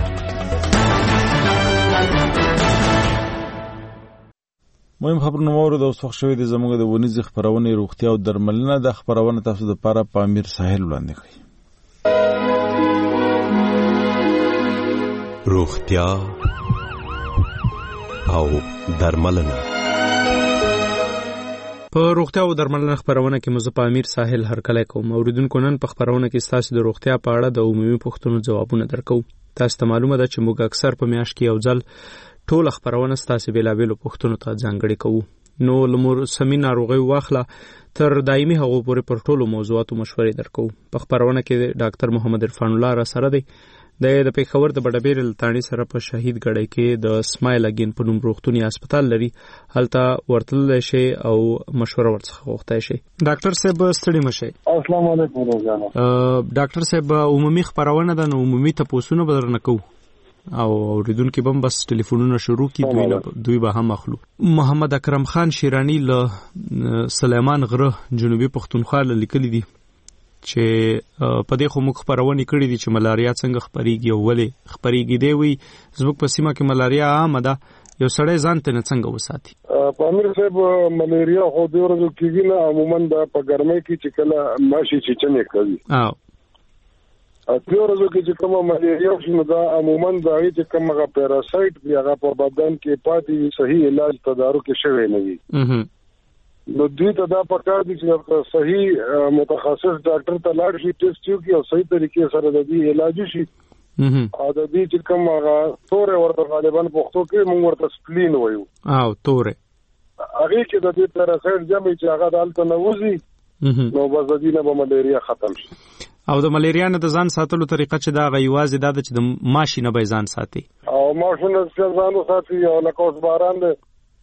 مهم خبرونه مو د اوس وخت شوی د زموږ د ونیز خبرونه روغتیا او درملنه د خبرونه تاسو د پاره په امیر ساحل وړاندې کړي. روغتیا او درملنه. په روغتیا او درملنه خبرونه کې مزه په امیر ساحل هرکلی کوم. اوریدونکو نن په خبرونه کې تاسو د روغتیا په اړه د عمومي پوښتنو ځوابونه درکو. تاسو ته معلومه ده چې موږ اکثر په میاشت کې یو ځل ټول خبرونه ستاسو بیلابېلو پوښتنو ته ځانګړي کوو. نو لمر سمي ناروغي واخله تر دایمي هغو پورې پر ټولو موضوعاتو مشورې درکو. په خبرونه کې ډاکټر محمد عرفان الله را سره دی. د پیښور د بډبیر لتانی سره په شهید ګړی کې د اسماعیل اگین په نوم روغتوني هسپتال لري. هلته ورتللی شي او مشوره ورڅخه غوښتای شي. ډاکټر صاحب ستړي مشئ. السلام علیکم روزانه. ډاکټر صاحب عمومي خبرونه ده نو عمومي تاسو نه بدرنه کوو او اوریدونکو بم بس ټلیفونونه شروع کی دوی دوی به هم اخلو. محمد اکرم خان شیرانی له سلیمان غره جنوبي پښتونخوا لیکلي دي چې په دې خو مخ خبرونه کړې دي چې ملاریا څنګه خبريږي او ولې خبريږي دی وی زموږ په سیمه کې ملاریا عامه ده. یو سړی ځان ته څنګه وساتي؟ په امیر صاحب ملاریا خو د ورځو کېږي نه عموما د په ګرمۍ کې چې کله ماشي چې چنه کوي. او په ورځو کې چې کومه ملاریا شنو دا عموما د هغې چې کومه پیراسایت دی هغه په بدن کې پاتې صحیح علاج تدارک شوی نه وي. نو دوی ته دا پکار دي چې صحیح متخصص ډاکټر ته لاړ شي، ټیسټ وکړي او صحیح طریقې سره د دې علاج شي. او د دې چې کوم هغه تورې ورته غالبا پښتو کې موږ ورته سپلین وایو. او تورې هغې کې د دې پیراسایت جمع چې هغه دلته نه وځي نو بس د دې نه به ملیریا ختم شي. او د ملیریا نه د ځان ساتلو طریقه چې دا غیوازي دا چې د ماشي نه به ځان ساتي او ماشي نه ځان ساتي او لکه اوس باران دی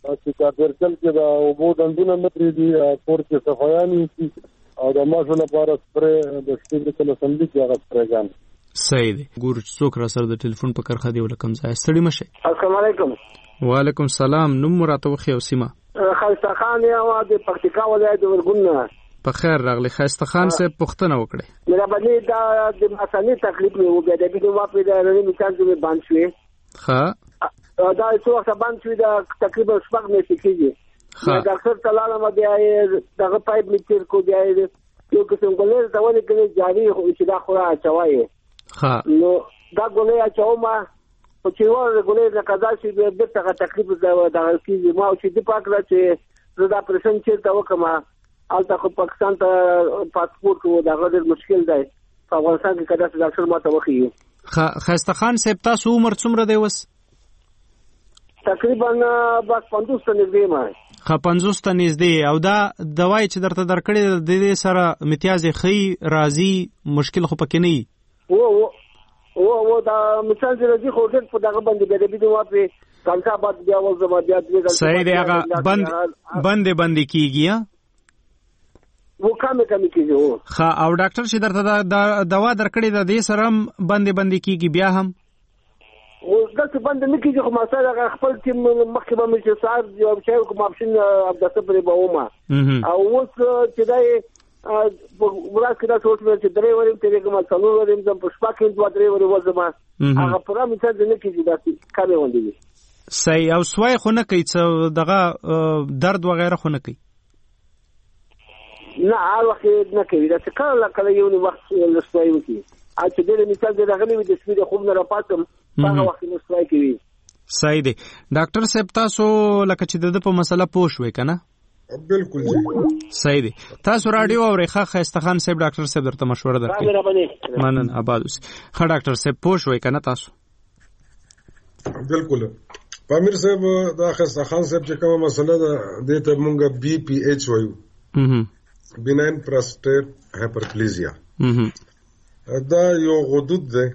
چې کاپرچل کې د اوبو ډنډونه نه پرېږدي، کور کې صفایانې وکړي او د ماشو لپاره سپرې د سپیډ اسمبلی کې هغه سپرېګان. صحیح دی. ګور څوک را سره د ټلیفون په کرخه دی ولکم ځای ستړي مشه. السلام علیکم. وعلیکم السلام. نوم مراته وخی او سیمه؟ خالص خان یو د پکتیکا ولایت ورګون. په خیر راغلی. خالص خان صاحب پوښتنه وکړه. مې باندې دا د مسانې تکلیف مې وګړه د دې واپس د رنګ مثال کې باندې شوې. ها دا څو وخت باندې شوې دا تقریبا شپږ میاشتې کېږي. ها ډاکټر تعالی ما بیا دغه پایپ میټر کو بیا یو قسم ګولې دا ولې کې جاری خو چې دا خورا چوي. ها نو دا ګولې اچو ما په چې وره ګولې د قضا چې د دغه تکلیف دا د کیږي ما چې د پاک را چې دا پرسن چې تا وکما الته خو پاکستان ته پاسپورت و دا غوډر مشکل دی. په افغانستان کې کدا ډاکټر ما ته وخی. خاسته خان صاحب تاسو عمر څومره دی وس؟ تقریبا بس پنځوس ته نږدې ما. خا پنځوس ته نږدې. او دا دوايي چې درته درکړې د دې سره امتیاز خي راضي مشکل خو پکې نه. و و و دا مثال چې راځي خو ډېر په دغه باندې د دې دوه په کانټا بعد بیا وځم بیا دې. صحیح دی. هغه بند بند بند کیږي. و کم کم کیږي. خا او ډاکټر چې درته دوا درکړې د دې سره بند بند کیږي بیا هم او دغه بند نه کیږي. خو ما سره خپل ټیم مخکې به مې صاحب یو شی کوم اپشن ابدا صبر به ومه او اوس چې دا ورځ کې دا څه چې درې وریم ترې کوم څلور وریم د پښپا کې دوه درې ورې وځم هغه پورا مثال نه کیږي دا کامې وندي. صحیح. او سوای خو نه کوي څه دغه درد وغیرہ خو نه کوي؟ نه هر وخت نه کوي. دا څه کله کله یو نه وخت لسوای وکي ا چې د مثال د غلې د سپیډ خوب نه راپاتم هغه وخت لسوای کوي. صحیح دی. ډاکټر صاحب تاسو لکه چې د په مسله پوه شوي کنه؟ بالکل جی. صحیح دی. تاسو رادیو اورئ. ښه خاسته خان صاحب ډاکټر صاحب درته مشوره درکړي. منن آباد اوسئ. ښه ډاکټر صاحب پوه شوي کنه تاسو؟ بالکل. پامیر صاحب دا خاسته خان صاحب چې کومه مسله ده دې ته مونږ بي پي ایچ وایو. بیناین پراسټیټ هایپرپلیزیا. دا یو غدود ده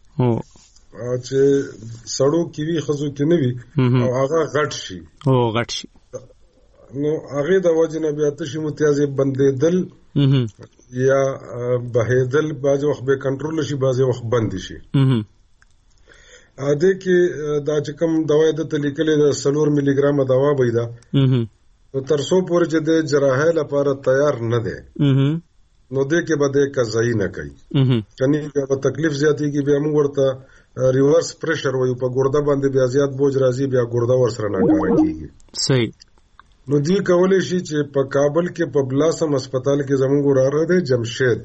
چې سړو کې وی خزو کې نه وي او هغه غټ شي. او غټ شي نو هغه د وجه نه بیا تشي متیاز بندیدل یا بهیدل بعض وخت به کنټرول شي بعض وخت بند شي. ا دې کې دا چې کوم دوا د تلیکلې د سلور ملي ګرام دوا بيدا نو تر څو پورې چې د جراحه لپاره تیار نه ده نو دې کې به د قضایي نه کوي. کني به تکلیف زیاتی کې بیا موږ ورته ریورس پریشر وایو په ګرده باندې بیا زیات بوج راځي بیا ګرده ور سره ناکاره کیږي. صحیح. نو دی کولای شي چې په کابل کې په بلاسم هسپتال کې زموږ وراره دی جمشید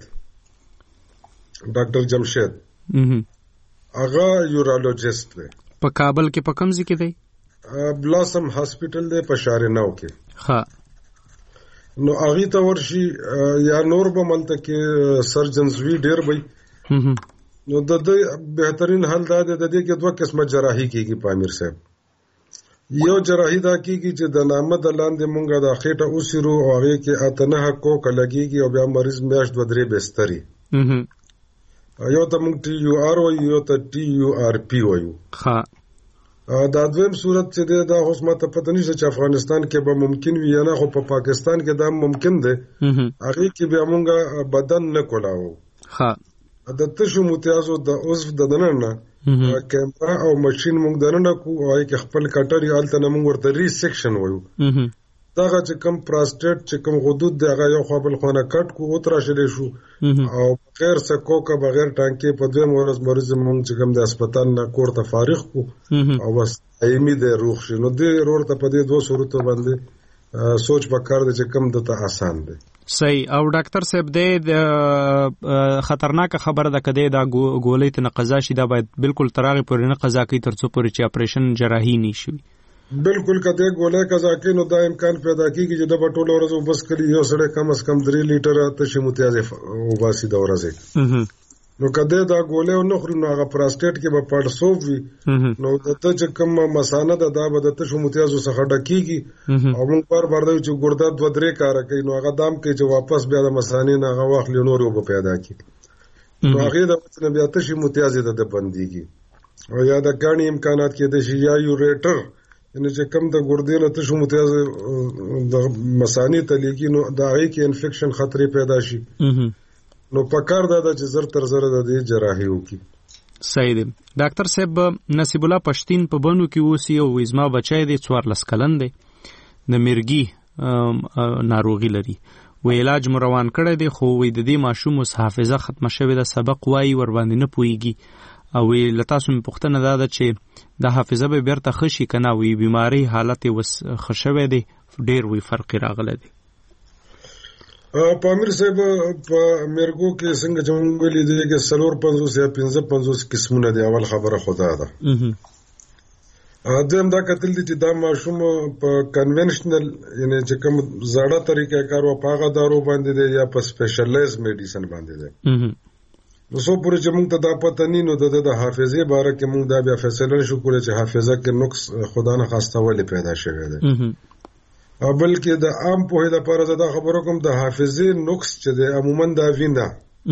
ډاکټر جمشید هغه یورولوژیست دی. په کابل کې په کوم ځای کې دی؟ بلاسم هاسپټل دی په شارناو کې. ها نو هغه ته ورشي یا نور به ملته کې سرجنز وی ډیر وي. نو د دې بهترین حل دا دی د دې کې دوه قسمه جراحي کیږي پامیر صاحب. یو جراحي دا کیږي چې د نامه د لاندې مونږه د خېټه اوسرو او هغه کې اتنه کوک لګيږي او بیا مریض میاشت دوه درې بستري. یو ته مونږ ټي یو آر وایو یو ته ټي یو آر پی وایو. ها دا دویم صورت چې دا اوس ماته پته نشته چې افغانستان کې به ممکن وي یا نه خو په پا پاکستان کې دا ممکن دی. هغه کې بیا مونږه بدن نه کولاو. ها د تشو متیازو د عضو د دننه کیمرا او ماشين مونږ دننه کو او کې خپل کټري حالت نه مونږ ورته ری سیکشن وایو. دا چې کوم پراسټیټ چې کوم غدود دی هغه یو خپل خونه کټ کو او تر شلې شو او غیر سکو کا بغیر ټانکې په دوه مورز مریض مونږ چې کوم د هسپتال نه کور ته فارغ کو او بس ایمي د روغ شي. نو دې ورته په دې دوه صورتو باندې سوچ وکړ چې کوم دته آسان دی. صحیح. او ډاکټر صاحب دې خطرناک خبره ده کده دا ګولې ته قضا شي دا باید بالکل تراغي پورې نه قضا کوي تر څو پورې چې اپریشن جراحي نشي. بالکل کده ګولې قضا کوي نو دا امکان پیدا کیږي چې د بټول ورځو بس کړي یو سړی کم از کم درې لیټر تشي متیازه او باسي د ورځې. نو کده دا ګولې نو خوري نو هغه پراسټیټ کې به پړسوب وي نو د ته چې کوم مسانه ده دا به د تشو متیازو څخه ډکیږي او موږ بار بار دوی چې ګرده دوه درې کار کوي نو هغه دام کوي چې واپس بیا د مسانې نه هغه واخلي نور وب پیدا کی نو هغه د وڅنه بیا تشي متیازه ده بنديږي او یا د کاني امکانات کې د شي یا یوریټر ان چې کم د ګردې نه تشو متیاز د مسانی ته لیکي نو د هغې کې انفیکشن خطرې پیدا شي نو پکار دا ده چې زر تر زره د دې جراحي وکړي. صحیح دی. ډاکټر صاحب نصیب الله پښتین په بنو کې اوسي او زما بچی دی څوارلس کلن دی د مرګي ناروغي لري و علاج مو روان کړی دی خو وې د دې ماشوم اوس حافظه ختمه شوې ده سبق وایي ور باندې نه پوهېږي او له تاسو مې پوښتنه دا ده چې د حافظه به بیرته ښه شي که نه وي بیمارۍ حالت یې اوس ښه شوی دی ډېر وی فرق یې راغلی دی. په امیر صاحب په میرګو کې څنګه چې موږ ویلي دي کې څلور پنځوس یا پنځه پنځوس قسمونه دي. اول خبره خو دا ده. دویم دا کتل دي چې دا ماشوم په کنونشنل یعنې چې کوم زاړه طریقه کار و په هغه دارو باندې دی یا په سپیشلایز میډیسن باندې دی. نو څو پورې چې موږ ته دا پته نه نو د د حافظې باره کې موږ دا بیا فیصله نشو کولی چې حافظه کې نقص خدا نه خواسته ولې پیدا شوی دی. او بلکې د عام پوهې لپاره زه دا خبره کوم د حافظې نقص چې دی عموما دا وینه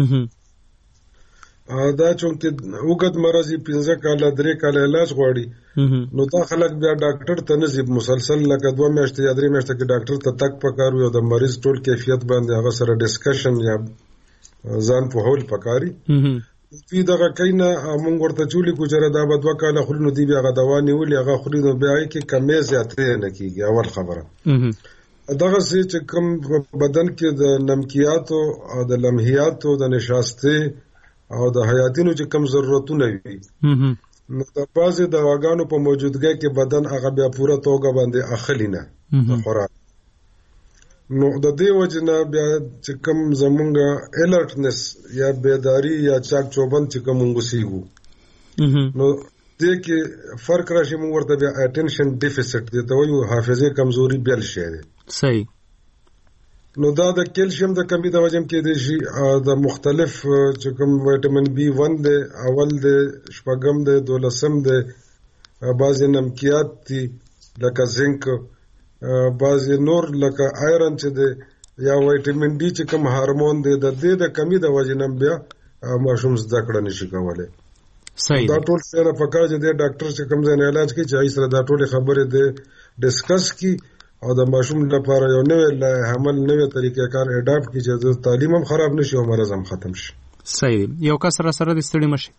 دا چونکې اوږد مرض یې پنځه کاله درې کاله علاج غواړي نو دا خلک بیا ډاکټر ته نه ځي مسلسل لکه دوه میاشتې یا درې میاشتې کې ډاکټر ته تګ پکار وي او د مریض ټول کیفیت باندې هغه سره ډسکشن یا ځان په هول پکاري دوی دغه کوي نه موږ ورته چولي کو چې دا به دوه کاله خوري نو دوی بیا هغه دوا نیولي هغه خوري نو بیا یې کې کمې زیاتې نه کېږي. اول خبره دغسې چې کوم بدن کې د نمکیاتو او د لمحیاتو د نشاستې او د حیاتینو چې کوم ضرورتونه وي نو د بعضې دواګانو په موجودګۍ کې بدن هغه بیا پوره توګه باندې اخلي نه د خوراک. نو د دې وجې نه بیا چې کوم زمونږ الرټنس یا بیداري یا چاک چوبند چې کوم موږ وسیږو نو دې کې فرق راشي. موږ ورته بیا اټینشن ډیفیسټ دی ته وایو حافظې کمزوري بیل شی دی. صحیح. نو دا د کیلشیم د کمی د وجې هم کېدی شي د مختلف چې کوم ویټامین بی ون دی اول دی شپږم دی دولسم دی بعضې نمکیات دي لکه زنک بعضې نور لکه آیرن چې دی یا ویټامین ډي چې کوم هارمون دی د دې د کمی د وجې نه بیا ماشوم زده کړه نشي کولی. دا ټول شیانه پکار چې دی ډاکټر چې کوم ځای نه علاج کوي چې هغې سره دا ټولې خبرې دی ډسکس کړي او د ماشوم لپاره یو نوی حمل نوی طریقه کار اډاپټ کړي چې تعلیم هم خراب نشي او مرض هم ختم شي. صحیح. یو کس را سره د ستړي مشي.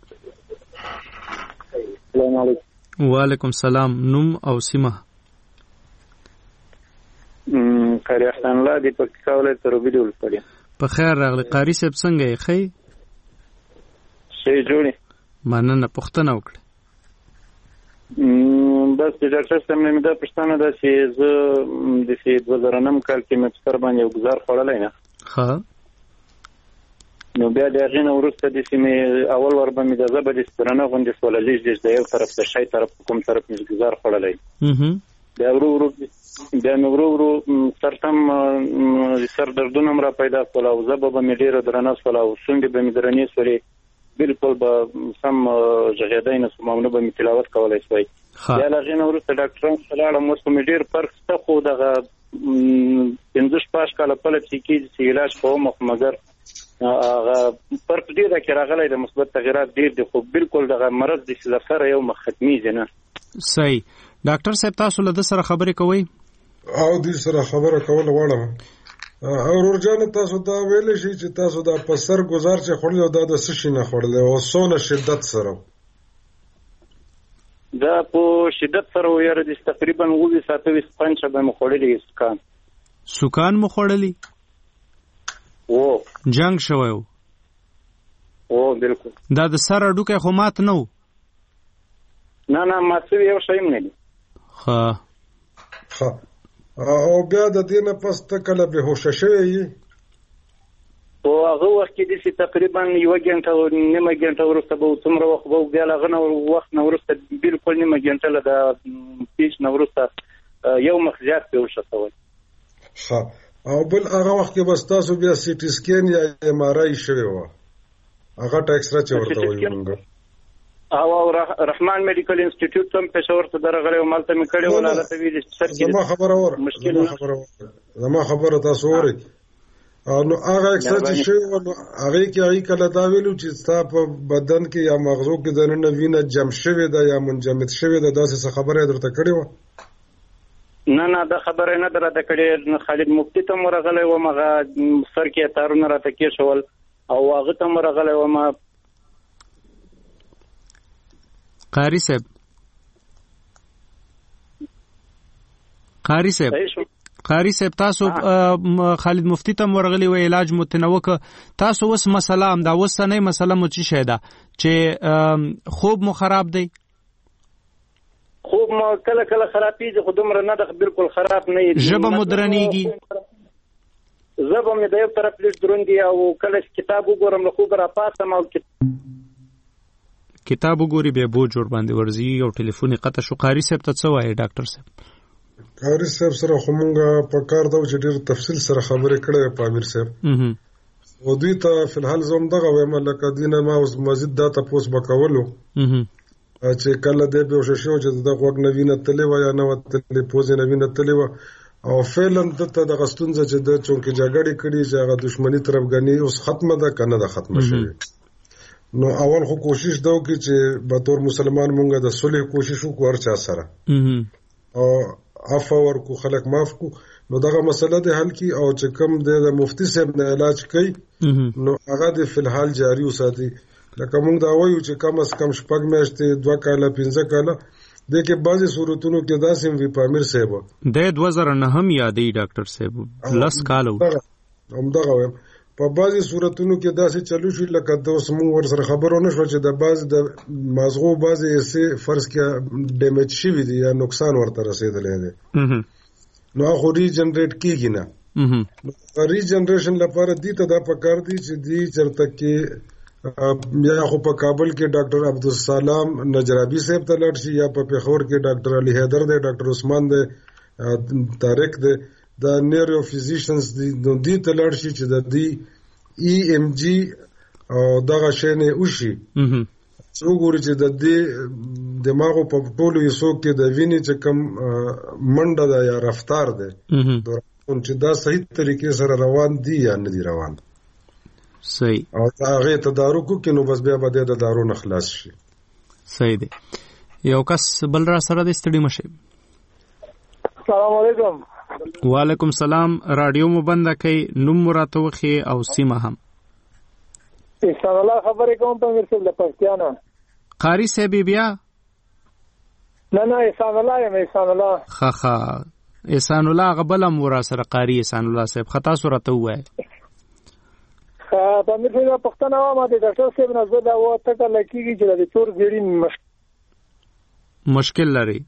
السلام علیکم. وعلیکم السلام. نوم او سیمه؟ قاری احسان الله دی په کاوله تر ویډیو لپاره. په خیر راغلی قاری صاحب څنګه یې ښه؟ ښه جوړی. مننه. پوښتنه وکړه. بس د ډاکټر صاحب نه مې دا پوښتنه ده چې زه د سې دوه زره نهم کال کې مې په سر باندې یو ګزار خوړلی نه. ښه. نو بیا د هغې نه وروسته داسې مې اول ور به مې د زه به داسې درنه غوندې سوله لږ لږ د یو طرف د شی طرف په کوم طرف مې ګزار خوړلی. بیا ورو ورو بیا مې ورو ورو سر تم سر دردونه هم را پیدا شول او ژبه به مې ډېره درنه شوله او شونډې به مې درنې شولې بالکل به سم غږېدی نه شوم او نه به مې تلاوت کولی شوی. بیا له هغې نه وروسته ډاکټرانو ته لاړم اوس به مې ډېر فرق شته خو دغه پنځه شپږ کاله پله چې کېږي چې علاج کوم خو مګر هغه فرق ډېر ده کې راغلی د مثبت تغیرات ډېر دي خو بالکل دغه مرض د له سره یو مخ ختمېږي نه. صحیح. ډاکټر صاحب تاسو له ده سره خبرې کوئ؟ او دوی سره خبره کول غواړم. او ورجانه تاسو دا ویلی شي چې تاسو دا په سر ګزار چې خوړلی او دا د څه شي نه خوړلی او څونه شدت سره دا په شدت سره و یاره د تقریبا اووه ساعته ویست پنچه به مې خوړلي سکان. سکان مو خوړلي؟ او جنګ شوی و؟ او بالکل. دا د سر هډوکی خو مات نه و؟ نه نه مات شوي یو شی هم نه دي. ښه. ښه. او بیا د دې نه پس ته کله بېهوشه شوی یې؟ په هغه وخت کې داسې تقریبا یوه ګنټه نیمه ګنټه وروسته به څومره وخت به بیا له هغه نه وخت نه وروسته بالکل نیمه ګنټه له د پیچ نه وروسته یو مخ زیات بېهوشه شوی. ښه. او بل هغه وخت کې بس تاسو بیا سی ټي سکین یا ایم آر آی شوې وه هغه ټا اکسره چې ورته وایو مونږ او رحمان میډیکل انسټیټیوټ ته پېښور ته درغلی وم هلته مې کړې وه هلته ویلي چې سر کې زما خبره وره زما خبره زما خبره تاسو اورئ نو هغه اکثر چې شی نو هغه کې هغه کله دا ویلو چې ستا په بدن کې یا مغزو کې د نن وینه جمع شوې ده یا منجمد شوې ده داسې خبره درته کړې و؟ نه نه دا خبره نه درته کړې. خالد مفتی ته مرغله و مغه سر کې تارونه راته کې شول او هغه ته مرغله و ما قاری صاحب قاری صاحب قاری صاحب تاسو خالد مفتی ته ورغلی و علاج متنوک تاسو وس مسله هم دا وسنه مسله مو چی شیدا چې خوب مو خراب دی؟ خوب مو کله کله خرابېږي خو دومره نه ده بالکل خراب نه دی. ژبه مو درنیږي؟ ژبه مې د یو طرف لږ دروندي او کله کتاب وګورم له خوب را پاسم او کتاب وګوري به بو جوړ باندې ورزي او ټلیفون قطع شو. قاری صاحب ته څه وایي ډاکټر صاحب؟ قاری صاحب سره خو مونږ په کار دا چې ډېر تفصیل سره خبرې کړې په امیر صاحب او دوی ته فی الحال زوم دغه وایم لکه دینه ما اوس مزید دا تاسو وکولو چې کله دې به وشو چې د غوږ نوینه تلې و یا نو تلې پوزې نوینه تلې و او فعلا دته د غستونځ چې د چونکې جګړې کړي چې هغه دښمنی طرفګنی اوس ختمه ده کنه ده ختمه شوه. نو اول خو کوشش دا وکړي چې به تور مسلمان مونږ د صلح کوشش وکړو هر چا سره او عفو ورکو خلک معاف کو نو دغه مسله د حل کی او چې کم د مفتی صاحب نه علاج کوي نو هغه د فی الحال جاری وساتي. لکه مونږ دا وایو چې کم از کم شپږ میاشتې دوه کاله پنځه کاله د کې بعضی صورتونو کې داسې وی پامیر صاحب د دوه زره نه هم یادې ډاکټر صاحب لس کال هم دغه وایم په بعضی صورتونو کې داسې چلو شي لکه د اوس مونږ ور سره خبرو نشو چې د بعض د مازغو بعضی ایسه فرض کې ډیمیج شوی دی یا نقصان ورته رسیدلی دی نو هغه ری جنریټ کیږي نه. ری جنریشن لپاره دي ته دا پکار دي چې دی چرته کې یا خو په کابل کې ډاکټر عبدالسلام نجرابی صاحب ته لاړ شي یا په پېښور کې ډاکټر علي حیدر دی ډاکټر عثمان دی طارق دی دا نیورو فزیشنز دی نو دی ته لاړ شي چې د دی ای ام جی او دغه شی نه وشي څو ګوري چې د دې دماغو په ټولو حصو کې د وینې چې کم منډه ده یا رفتار ده چې دا صحیح طریقې سره روان دي یا نه دي روان صحیح او هغه تدارک کې نو بس بیا به د دارو نه خلاص شي. صحیح دی. یو کس بل را سره د ستړي مشه. السلام علیکم. وعلیکم سلام. رادیو مو بند کړئ نوم مراته وخی او سیمه هم. احسان الله خبرې کوم په مرسل د پښتیانا. قاری صاحب بیا؟ نه نه احسان الله یم احسان الله. خا خا احسان الله غبلم ورا سره قاری احسان الله صاحب خطا سورته وای. په مرسل د پښتنه ما د ډاکټر صاحب نه زده و ته لکېږي چې د تور زیړی مشکل لري.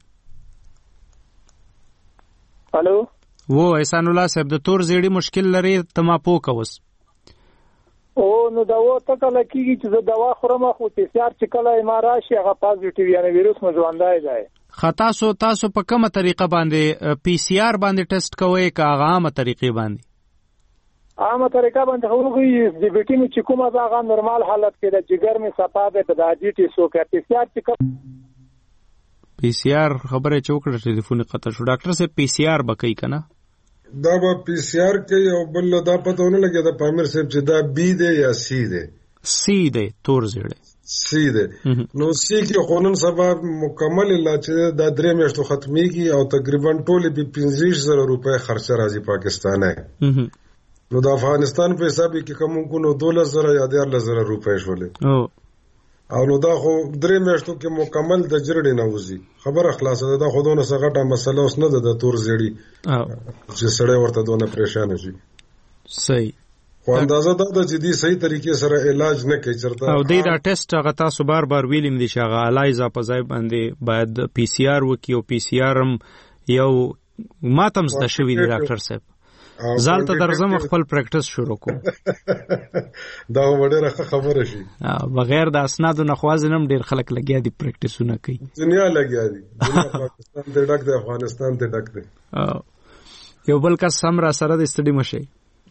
الو و احسان الله صاحب د تور زیړی مشکل لري ته ما پوکوس او نو دا و ته کله کېږي چې زه دوا خورم خو تیسار چې کله ما راشي هغه پازیټیو یعنی ویروس مو ژوندای دی. خطا سو تاسو په کومه طریقه باندې پی سی آر باندې ټیسټ کوئ که هغه عامه طریقې باندې؟ عامه طریقه باندې خو موږ د بیټینو چې کومه هغه نورمال حالت کې د جګر می صفا ده په داجی ټی سو کې پی سی آر چې پی سی آر خبره چوکړه ټلیفون قطع شو. ډاکټر صاحب پی سی آر بکې کنه دا به پی سی آر کوي او بل دا پته ونه لګي دا پامیر صاحب چې دا بی دی یا سی دی. سی دی تور زیړی سی دی. نو سی کې قانون سبب مکمل لا چې دا درې میاشتو ختميږي او تقریبا ټول به پنځه زره روپۍ خرچه راځي پاکستان نه. نو د افغانستان په حساب کې کوم کو نو دولس زره یا دیارلس زره روپۍ شولې او نو دا خو درې میاشتو کې مکمل د جرړې نه وځي. خبره خلاصه ده دا خودونه سغټه مسله اوس نه ده د تور زیړی چې سړی ورته دونه پریشان شي. صحیح. خو اندازه دا د جدي صحیح طریقې سره علاج نه کوي چرته او دې دا ټیسټ هغه تاسو بار بار ویلم دي چې هغه الایزا په ځای باندې باید پی سی آر وکي او پی سی آر هم یو ماتم زده شوی دی ډاکټر صاحب. ځان ته درځم خپل پریکټس شروع کوم. دا وړه خبره شي بغیر د اسنادو نه خوازنم ډیر خلک لګیا دي پریکټسونه کوي. دنیا لګیا دي دنیا پاکستان ته ډک دی افغانستان ته ډک دی. یو بل کس سم را سره د ستړي مشه.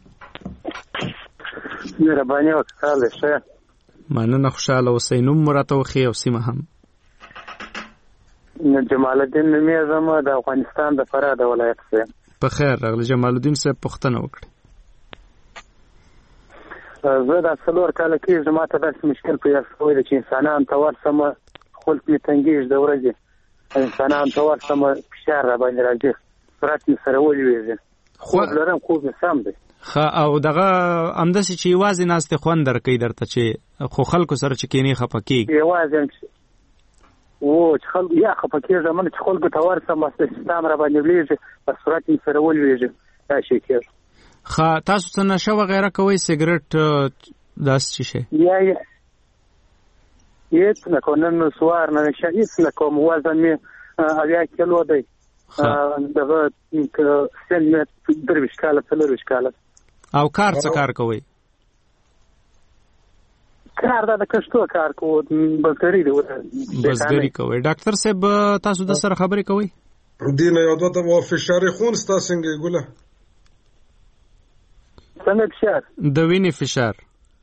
مهرباني وکړه شه. مننه خوشاله اوسئ. نوم مراته وخی او سیمه هم. جمال الدین نومي زما د افغانستان د فراه د ولایت څخه. په خیر راغلی جمال الدین صاحب پوښتنه وکړه. زه دا څلور کاله کېږي ما ته داسې مشکل پیدا شوی دی چې انسانانو ته ورسمه خپل مې تنګېږي د ورځې انسانانو ته ورسمه فشار را باندې راځي سرعت مې سره ولوېږي خوب لرم خوب مې سم دی ښه او دغه همداسې چې یوازې ناستې خوند درکوي درته چې خو خلکو سره چې کېنې خفه کېږي یوازې و چې خلکو یا خفه کېږم نه چې خلکو ته ورسم بس سیستم را باندې ولیږي بس سرعت مې سره ولوېږي دا شی کېږي ښه تاسو څه نشه وغیره کوئ سګرټ داسې څه شی یا یا هېڅ نه کوم نن سوار نه نشه هېڅ نه کوم وزن مې اویا کیلو دی دغه سن مې درویشت کاله څلرویشت کاله او کار څه کار کوئ کار دا د کشتو کار کوو بزګري دی بزګري کوئ ډاکټر صاحب تاسو د سره خبرې کوئ دین یو دوه و فشار خون ستا څنګه ګوله څنګه فشار د وینې فشار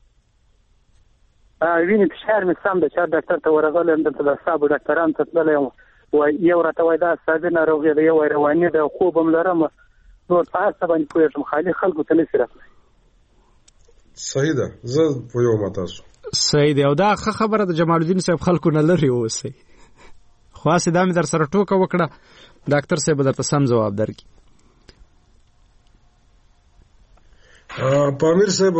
ا وینې فشار مې سم د چا ډاکټر ته ورغلم د تاسو ډاکټران ته تللم و یو راته وای دا ساده ناروغي دی یو رواني د خوب هم لرم نور تاسو باندې کوم خالي خلکو ته نشي راځي صحیح ده زه په یو متاسو صحیح دی او دا خبره د جمال الدین صاحب خلکو نه لري اوسه خاصه دا مې در سره ټوکه وکړه ډاکټر صاحب درته سم جواب درکړي ا پامیر صاحب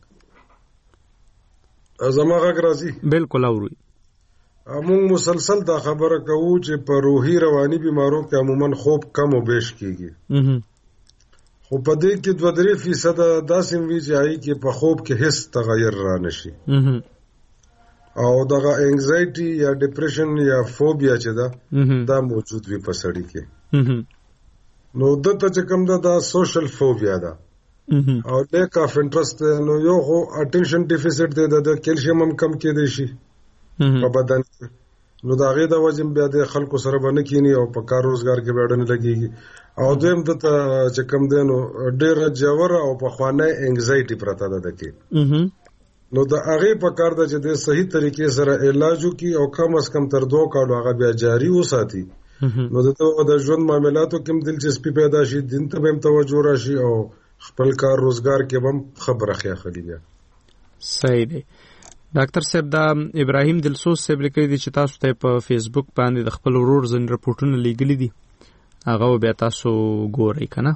زماغه راځي بالکل اوري موږ مسلسل دا خبره کوو چې په روحي رواني بیمارو کې عموما خوب کم او بیش کیږي خو په دې کې دوه درې فیصد داسې وی چې آی کې په خوب کې هیڅ تغیر را نشي او دغه انګزایټي یا ډیپریشن یا فوبیا چې دا دا موجود وي په سړی کې نو دته چې کوم دا سوشل فوبیا ده او لیک اف انټرست نو یو خو اټینشن ډیفیسټ دی د کیلشیم هم کم کې دی شي په بدن نو دا غي د وجم بیا د خلکو سره باندې کینی او په کار روزګار کې بیړنه لګيږي او دویم د چې کم دینو ډیر جوړ او په خوانه انګزایټي پرته ده دکې نو د هغه په کار د چې د صحیح طریقې سره علاج وکي او کم از کم تر دوه کالو هغه بیا جاری وساتي نو د ژوند معاملاتو کې دلچسپي پیدا شي دین ته هم توجه راشي او خپل کار روزګار کې هم خبره خیاخلی بیا صحیح دی ډاکټر صاحب دا ابراهیم دلسوز صاحب لیکلی دی چې تاسو ته په فیسبوک باندې د خپل ورور ځین رپورټونه لیږلي دي هغه بیا تاسو ګورئ کنه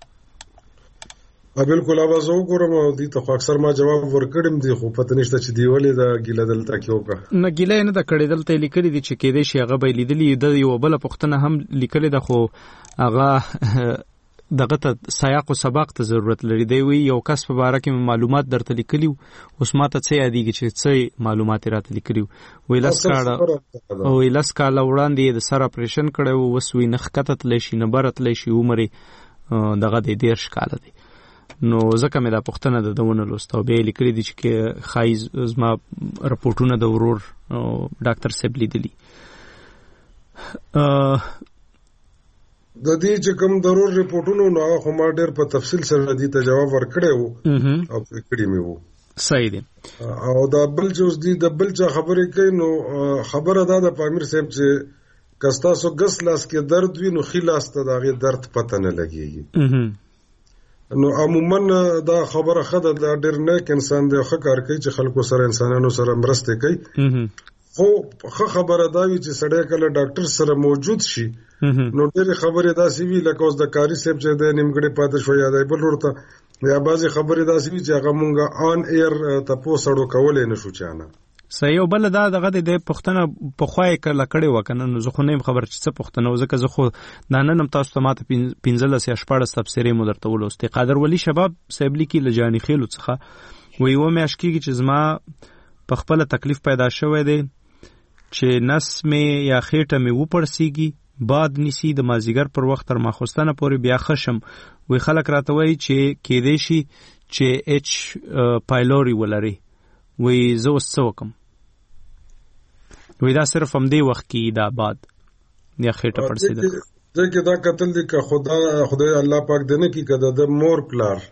ا بالکل اواز وګورم او دي ته اکثر ما جواب ورکړم دي خو پته نشته چې دی ولې دا ګیله دلته کې وکړه نه ګیله نه د کړي دلته لیکلي دي چې کېدې شي هغه به لیدلی د یو بل پښتنه هم لیکلي ده خو هغه دغه ته سیاق او سباق ته ضرورت لري دی وی یو کس په باره کې معلومات درته لیکلی اوس ماته څه یادېږي چې څه معلومات راته لیکلی وی لاس کاړه او لاس کاله وړاندې د سر اپریشن کړو وس وی نخ کته تل شي نه برت لشي عمر دغه د ډیر شکاله دی نو ځکه مې دا پښتنه د دونه لوستو به لیکلي دي چې خایز زما رپورټونه د ورور ډاکټر صاحب لیدلی د دې چې کوم ضرور ریپورټونو نو هغه ما ډېر په تفصیل سره دې ته جواب ورکړی وو او کړی مې وو صحیح دی او دا بل چې اوس دې د بل چا خبرې کوي نو خبره دا د پامیر صاحب چې کستا سو ګس لاس کې درد وي نو خلاص ته داغه درد پته نه لګيږي نو عموما دا خبره خده د ډېر نیک انسان دی خو کار کوي چې خلکو سره انسانانو سره مرسته کوي خو خو خبره دا وی چې سړی کله ډاکټر سره موجود شي نو ډېر خبره دا سی وی لکه اوس د کاری صاحب چې د نیمګړې پاتې شو یا د بل ورته یا بعضی خبره دا سی وی چې هغه مونږه آن ایر تاسو سره کولې نشو چانه صحیح بل دا دغه د پښتنه په خوای کله کړي وکنه نو زه خو نه خبر چې څه پښتنه وزکه زه خو دا نن تاسو ته ماته پنځلس یا شپږ تفسیرې مو درته ولوستي قادر ولی شباب صاحب لیکي لجانی خېلو څخه وی و مې اشکیږي چې زما په خپل تکلیف پیدا شوی دی چې نس مې یا خېټه مې وپړسیږي باد نسی د مازیګر پر وخت تر ماخوستانه پورې بیا خشم وی خلک راته وایي چې کېدې شي چې اچ پایلوري ولري وی زه اوس څه وکم وی دا صرف هم دی وخت کې دا باد یا خېټه پړسیده دغه دا قتل دي که خدا خدای الله پاک دنه کې کده د مور پلار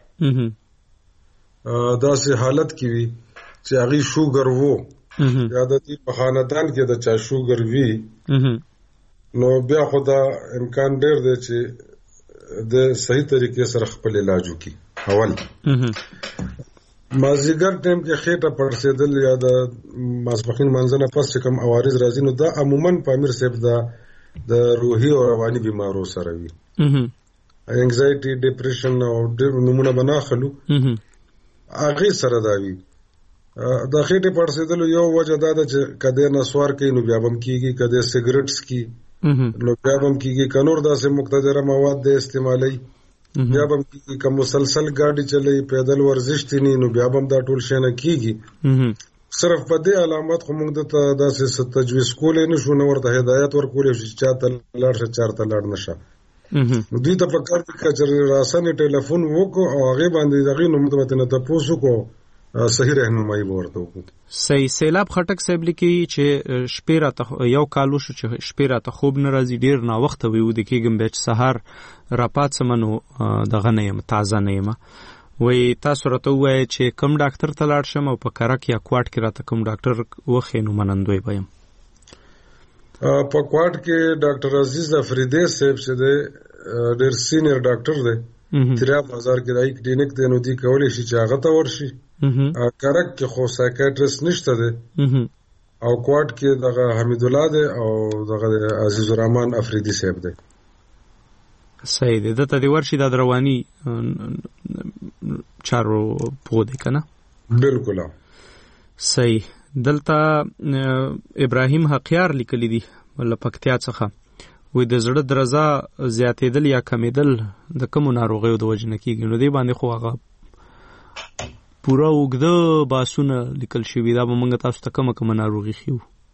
دا سه حالت کې وی چې هغه شوګر وو یا د دې په خاندان کې د چا شوګر وی نو بیا خدا امکان ډېر دی چې د صحیح طریقې سره خپل علاج وکړي اول مازیګر ټیم کې خېټه پړسېدل یا د ماسپښین منځنه پس چې کوم عوارض راځي نو دا عموما په امیر صاحب دا د روحي او رواني بیمارو سره وي انګزایټي ډیپریشن او ډېر نمونه بناخلو هغه سره دا وي د خېټه پړسېدل یو وجه دا ده چې کده نسوار کوي نو بیا هم کیږي کده سیګریټس کی نو بیا هم کیږي کنور داسې مقتدره مواد د استعمالي بیا هم کیږي که مسلسل گاډي چلي پیدل ورزش تینی نو بیا هم دا ټول شي نه کیږي صرف په دې علامات خو موږ ته داسې تجویز کولای نشو نو ورته هدایت ورکولای شو چې چاته لاړ شه چارته لاړ نشه نو دوی ته په کار کې چې راسنه ټلیفون وکړو او هغه باندې دغه نو موږ ته نه تاسو کو صحیح رهنمایي ورته وکړو صحیح سیلاب خټک صاحب لیکي چې شپې راته یو کالو شو چې شپې راته خوب نه راځي ډیر نا وخت وي و د کېګم بچ سحر راپات سمنو دغه نه یم تازه نه یم وای تاسو راته وای چې کوم ډاکټر ته لاړ شم او په کرک یا کوټ کې راته کوم ډاکټر وخینو منندوي بیم په کوټ کې ډاکټر عزیز افریدی صاحب چې دی ډیر سینیئر ډاکټر دی تیرا بازار کې راي کلینیک دی نو دی کولای شي چې هغه ته ورشي کرک کې خو سایکیاټریست نشته دی او کوټ کې دغه حمید الله دی او دغه عزیز الرحمن افریدی صاحب دی صحیح دی دته دی ورشي د رواني چارو په دې کنه بالکل صحیح دلته ابراهیم حقیار لیکلی دی ول پکتیا څخه وې د زړه درزا زیاتېدل یا کمیدل د کوم ناروغیو د وجنه کیږي نو دی باندې خو هغه پورا وګده باسونه لیکل شوی دا به موږ تاسو ته کومه کومه ناروغي خيو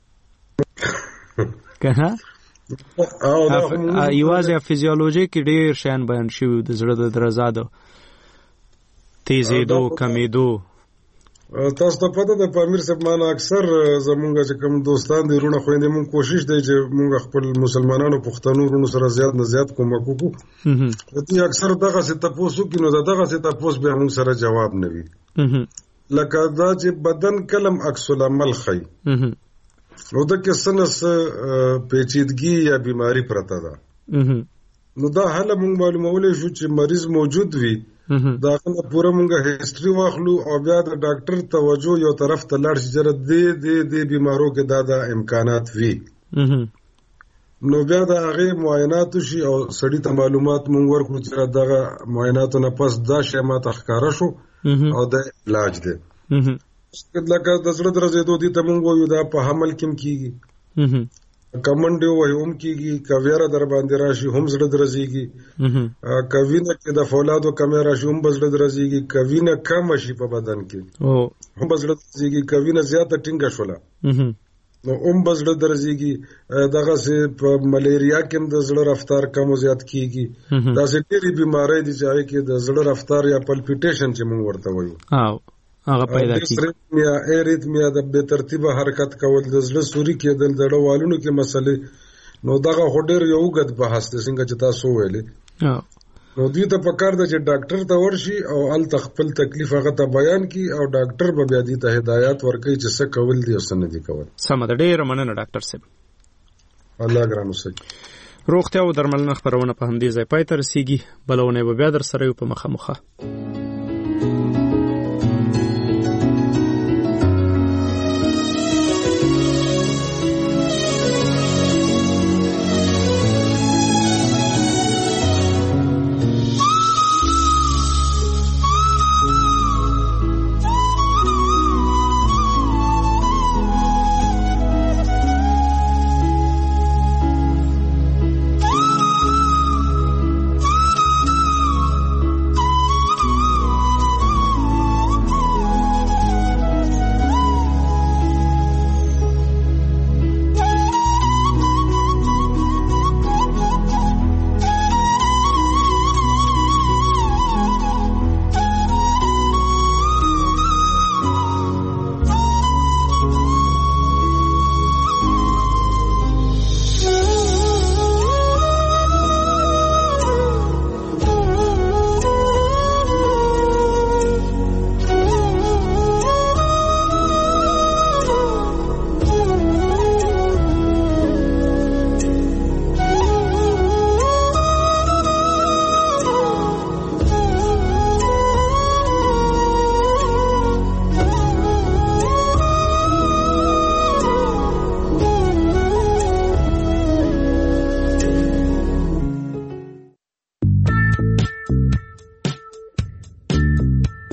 کنه او دا یوازې فزیولوژي کې ډېر شیان بیان شوی د زړه د درزا د تیزېدو کمیدو تاسو ته پته ده په امیر صاحب معنا اکثر زمونږ چې کوم دوستان دي رونه خويندې مونږ کوشش دی چې مونږ خپل مسلمانانو پښتنو رونو سره زیات نه زیات کومک وکړو او دي اکثر دغه څه تاسو کې نو دغه څه تاسو به مونږ سره جواب نه وي لکه دا چې بدن کلم عکس العمل خي نو دا کې سنس پیچیدګي یا بیماری پرته ده نو دا حاله مونږ معلومولې شو چې مریض موجود وي دا څنګه پوره مونږه هیستوري واخلو او بیا د ډاکټر توجه یو طرف ته لاړ شي چې دې دې دې بیمارو کې دا د امکانات وي نو بیا د هغه معاینات شي او سړی ته معلومات مونږ ورکړو چې دغه معایناتو نه پس دا شی ماته ښکارا شو او د علاج دی لکه د زړه درزېدو دي ته مونږ وایو دا په حمل کې کیږي کمنډي وای هم کیږي کویرا در باندې راشي هم زړه درزيږي کوینه کې د فولادو کمره شي هم زړه درزيږي کوینه کم شي په بدن کې او هم زړه درزيږي کوینه زیاته ټینګه شوله نو هم زړه درزيږي دغه سه په ملیریا کې هم د زړه رفتار کم او زیات کیږي دا سه ډېری بیماری دي چې کې د زړه رفتار یا پلپیټیشن چې موږ ورته وایو او هغه پیدا کیږي یا ایریتمیا د بے ترتیبه حرکت کول د زړه سوري کېدل د ډوالونو کې مسلې نو دغه هډر یو غد بحث د څنګه چې تاسو ویلې نو دوی ته پکار ده چې ډاکټر ته ورشي او ال تخپل تکلیف هغه ته بیان کی او ډاکټر به بیا دې ته هدایت ورکړي چې څه کول دي او څه نه دي کول سم ده ډېر مننه ډاکټر صاحب الله ګرانو سي روغتیا او درملنه خبرونه په همدې ځای پای ته رسیږي بلونه به بیا در سره یو په مخه مخه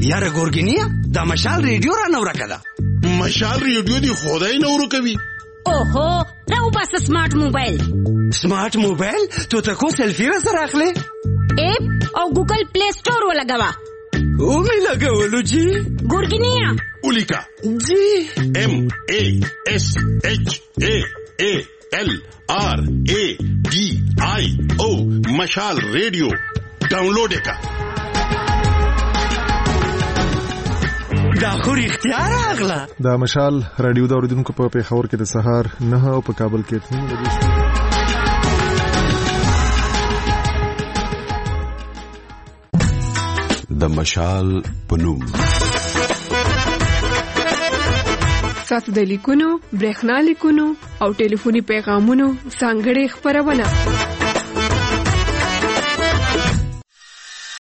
یاره ګورګینیا دا مشال ریډیو را نو راکړه. مشال ریډیو دی خدای نو ورکوي. اوهو راو بس سمارټ موبایل. سمارټ موبایل ته تاسو سیلفي را سره اخلي؟ اپ او ګوګل پلی سٹور ولګوا. او می لګولو جی. ګورګینیا ولیکا جی ام ا اس اچ ا ا ال آر ا ډي آی او مشال ریډیو ډاونلوډ کا. دا خو اختیار اغلا. دا مشال رادیو دا اوریدونکو په پیښور کې د سهار نه او په کابل کې تنو بجې د مشال پنوم تاسو د لیکونو، برېښنا لیکونو او ټلیفوني پیغامونو څنګه خبرونه